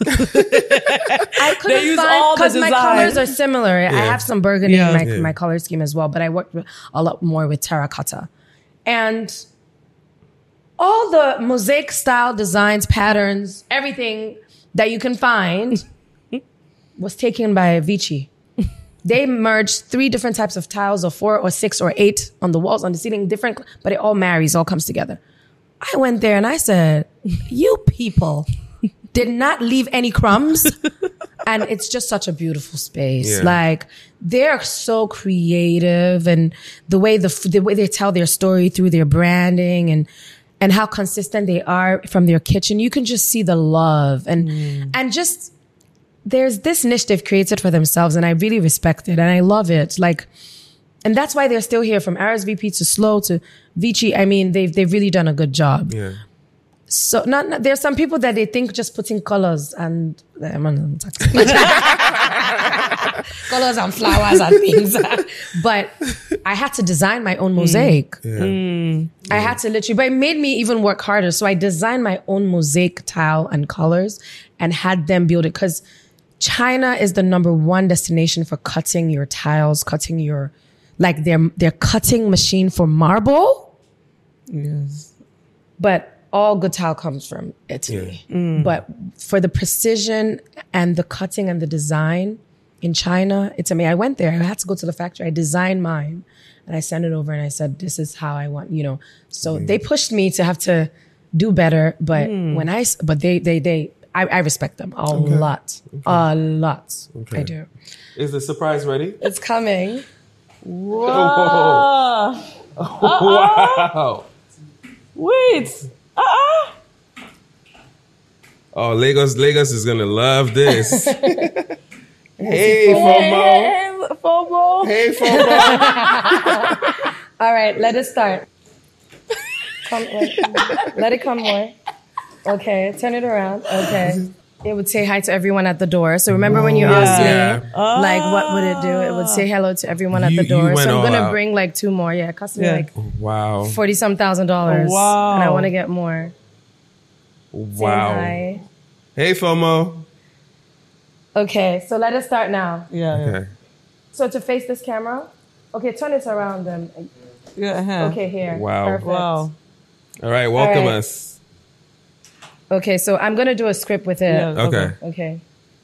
because my colors are similar. Yeah. I have some burgundy in my color scheme as well, but I worked a lot more with terracotta. And all the mosaic style designs, patterns, everything that you can find was taken by Vici. They merged 3 different types of tiles, or 4 or 6 or 8 on the walls, on the ceiling, different, but it all marries, all comes together. I went there and I said, you people did not leave any crumbs. And it's just such a beautiful space. Yeah. Like they're so creative, and the way they tell their story through their branding and how consistent they are from their kitchen. You can just see the love and just, there's this niche they've created for themselves, and I really respect it and I love it. Like, and that's why they're still here, from RSVP to Slow to Vici. I mean, they've really done a good job. Yeah. So there's some people that they think just putting colors and colors and flowers and things. But I had to design my own mosaic. I had to literally, but it made me even work harder. So I designed my own mosaic tile and colors and had them build it, because China is the #1 destination for cutting your tiles, cutting your, like their cutting machine for marble. Yes. But all good tile comes from Italy. Yeah. But for the precision and the cutting and the design in China, it's amazing. I went there. I had to go to the factory. I designed mine and I sent it over and I said, this is how I want, So they pushed me to have to do better. But I respect them a lot. A lot. Okay. I do. Is the surprise ready? It's coming. Whoa. Wow. Wait. Oh, Lagos is gonna love this. Hey, FOMO. Hey, FOMO. Hey, FOMO. All right, let it start. Let it come more. Okay, turn it around. Okay. It would say hi to everyone at the door. So remember when you asked me, like, what would it do? It would say hello to everyone at the door. went So I'm all going to out. bring like 2 more. Yeah, it cost me like Wow. $40,000. Wow. And I want to get more. Wow. Saying Hey, FOMO. hi. Okay, so let us start now. Yeah. Okay. So to face this camera. Okay, turn it around them. Yeah. Okay, here. Wow. Perfect. Wow. All right, welcome All right. us. Okay, so I'm going to do a script with it. Yeah. Okay. Okay.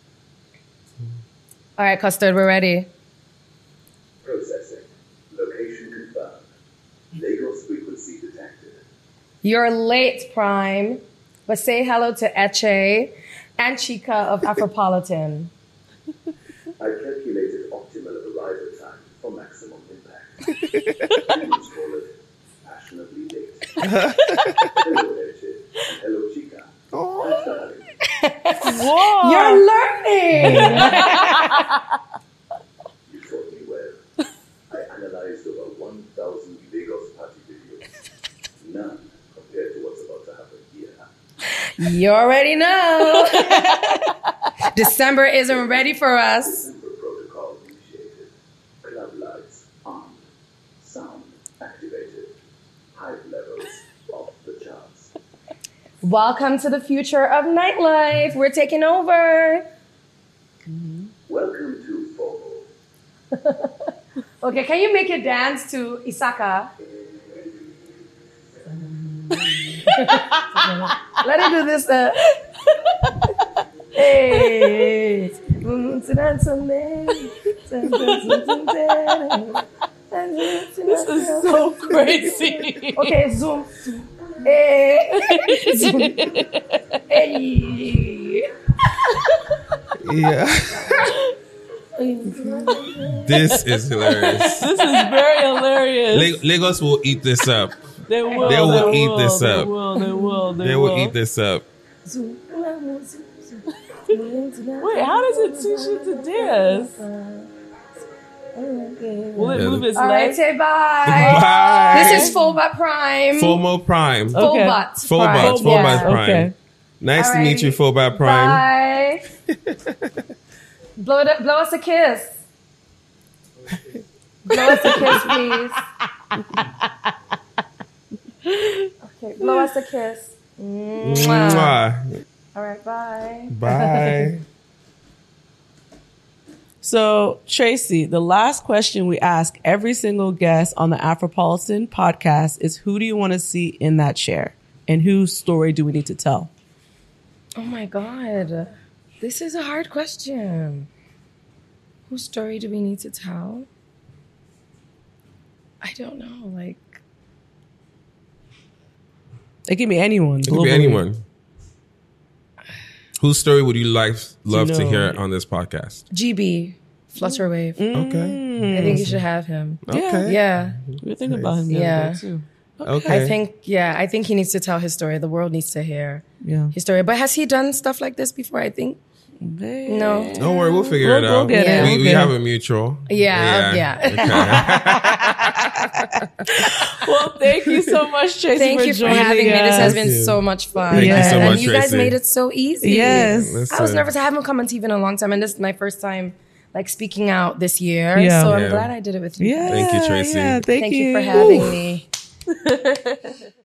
All right, Custard, we're ready. Processing. Location confirmed. Lagos frequency detected. You're late, Prime, but say hello to Eche and Chica of Afropolitan. I calculated optimal arrival time for maximum impact. Humans call it passionately late. Hello, Eche. Hello, Chica. Thanks for having me. Whoa. You're learning! You taught me well. I analyzed over 1,000 Lagos party videos. None compared to what's about to happen here. You already know. December isn't ready for us. Super protocol initiated. Club lights on. Sound activated. Hype levels off the charts. Welcome to the future of nightlife. We're taking over. Welcome to FOMO. Okay, can you make it dance to Isaka? Let it do this. Hey. This is so crazy. Okay, zoom. Hey. Zoom. Hey. Yeah. This is hilarious. This is very hilarious. Lagos will eat this up. They will. They will eat this up. They will eat this up. Wait, how does it teach you to dance? Will it move its All right, legs? say bye. Bye. This is Phobot Prime. FOMO Prime. Okay. Phobot. Phobot. Prime. Phobot Yeah. Prime. Okay. Nice to meet you, Alrighty. Phobot Prime. Bye. blow us a kiss. Blow us a kiss, please. Okay, blow us a kiss. Mwah. Mwah. All right, bye. Bye. So, Tracy, the last question we ask every single guest on the Afropolitan podcast is, who do you want to see in that chair? And whose story do we need to tell? Oh my God. This is a hard question. Whose story do we need to tell? I don't know. Like, It can be anyone. It could be globally. anyone. Whose story would you love to know. hear on this podcast? GB, Flutterwave. Okay. I think you should have him. Okay. Yeah. We were thinking about him the Yeah. other day, too. Okay. I think he needs to tell his story. The world needs to hear Yeah. his story. But has he done stuff like this before? I think no. Don't worry, we'll figure it We'll out. get it. We Okay. have a mutual. Yeah. Well, thank you so much, Tracy. Thank you for joining having me. This has us. been you. so much fun. Thank you so and much, you guys Tracy. made it so easy. Yes. I was Listen. nervous. I haven't come on TV in a long time, and this is my first time like speaking out this year. Yeah. So I'm Yeah. glad I did it with you. Yeah, Thank you, Tracy. Yeah, thank Thank you for having me.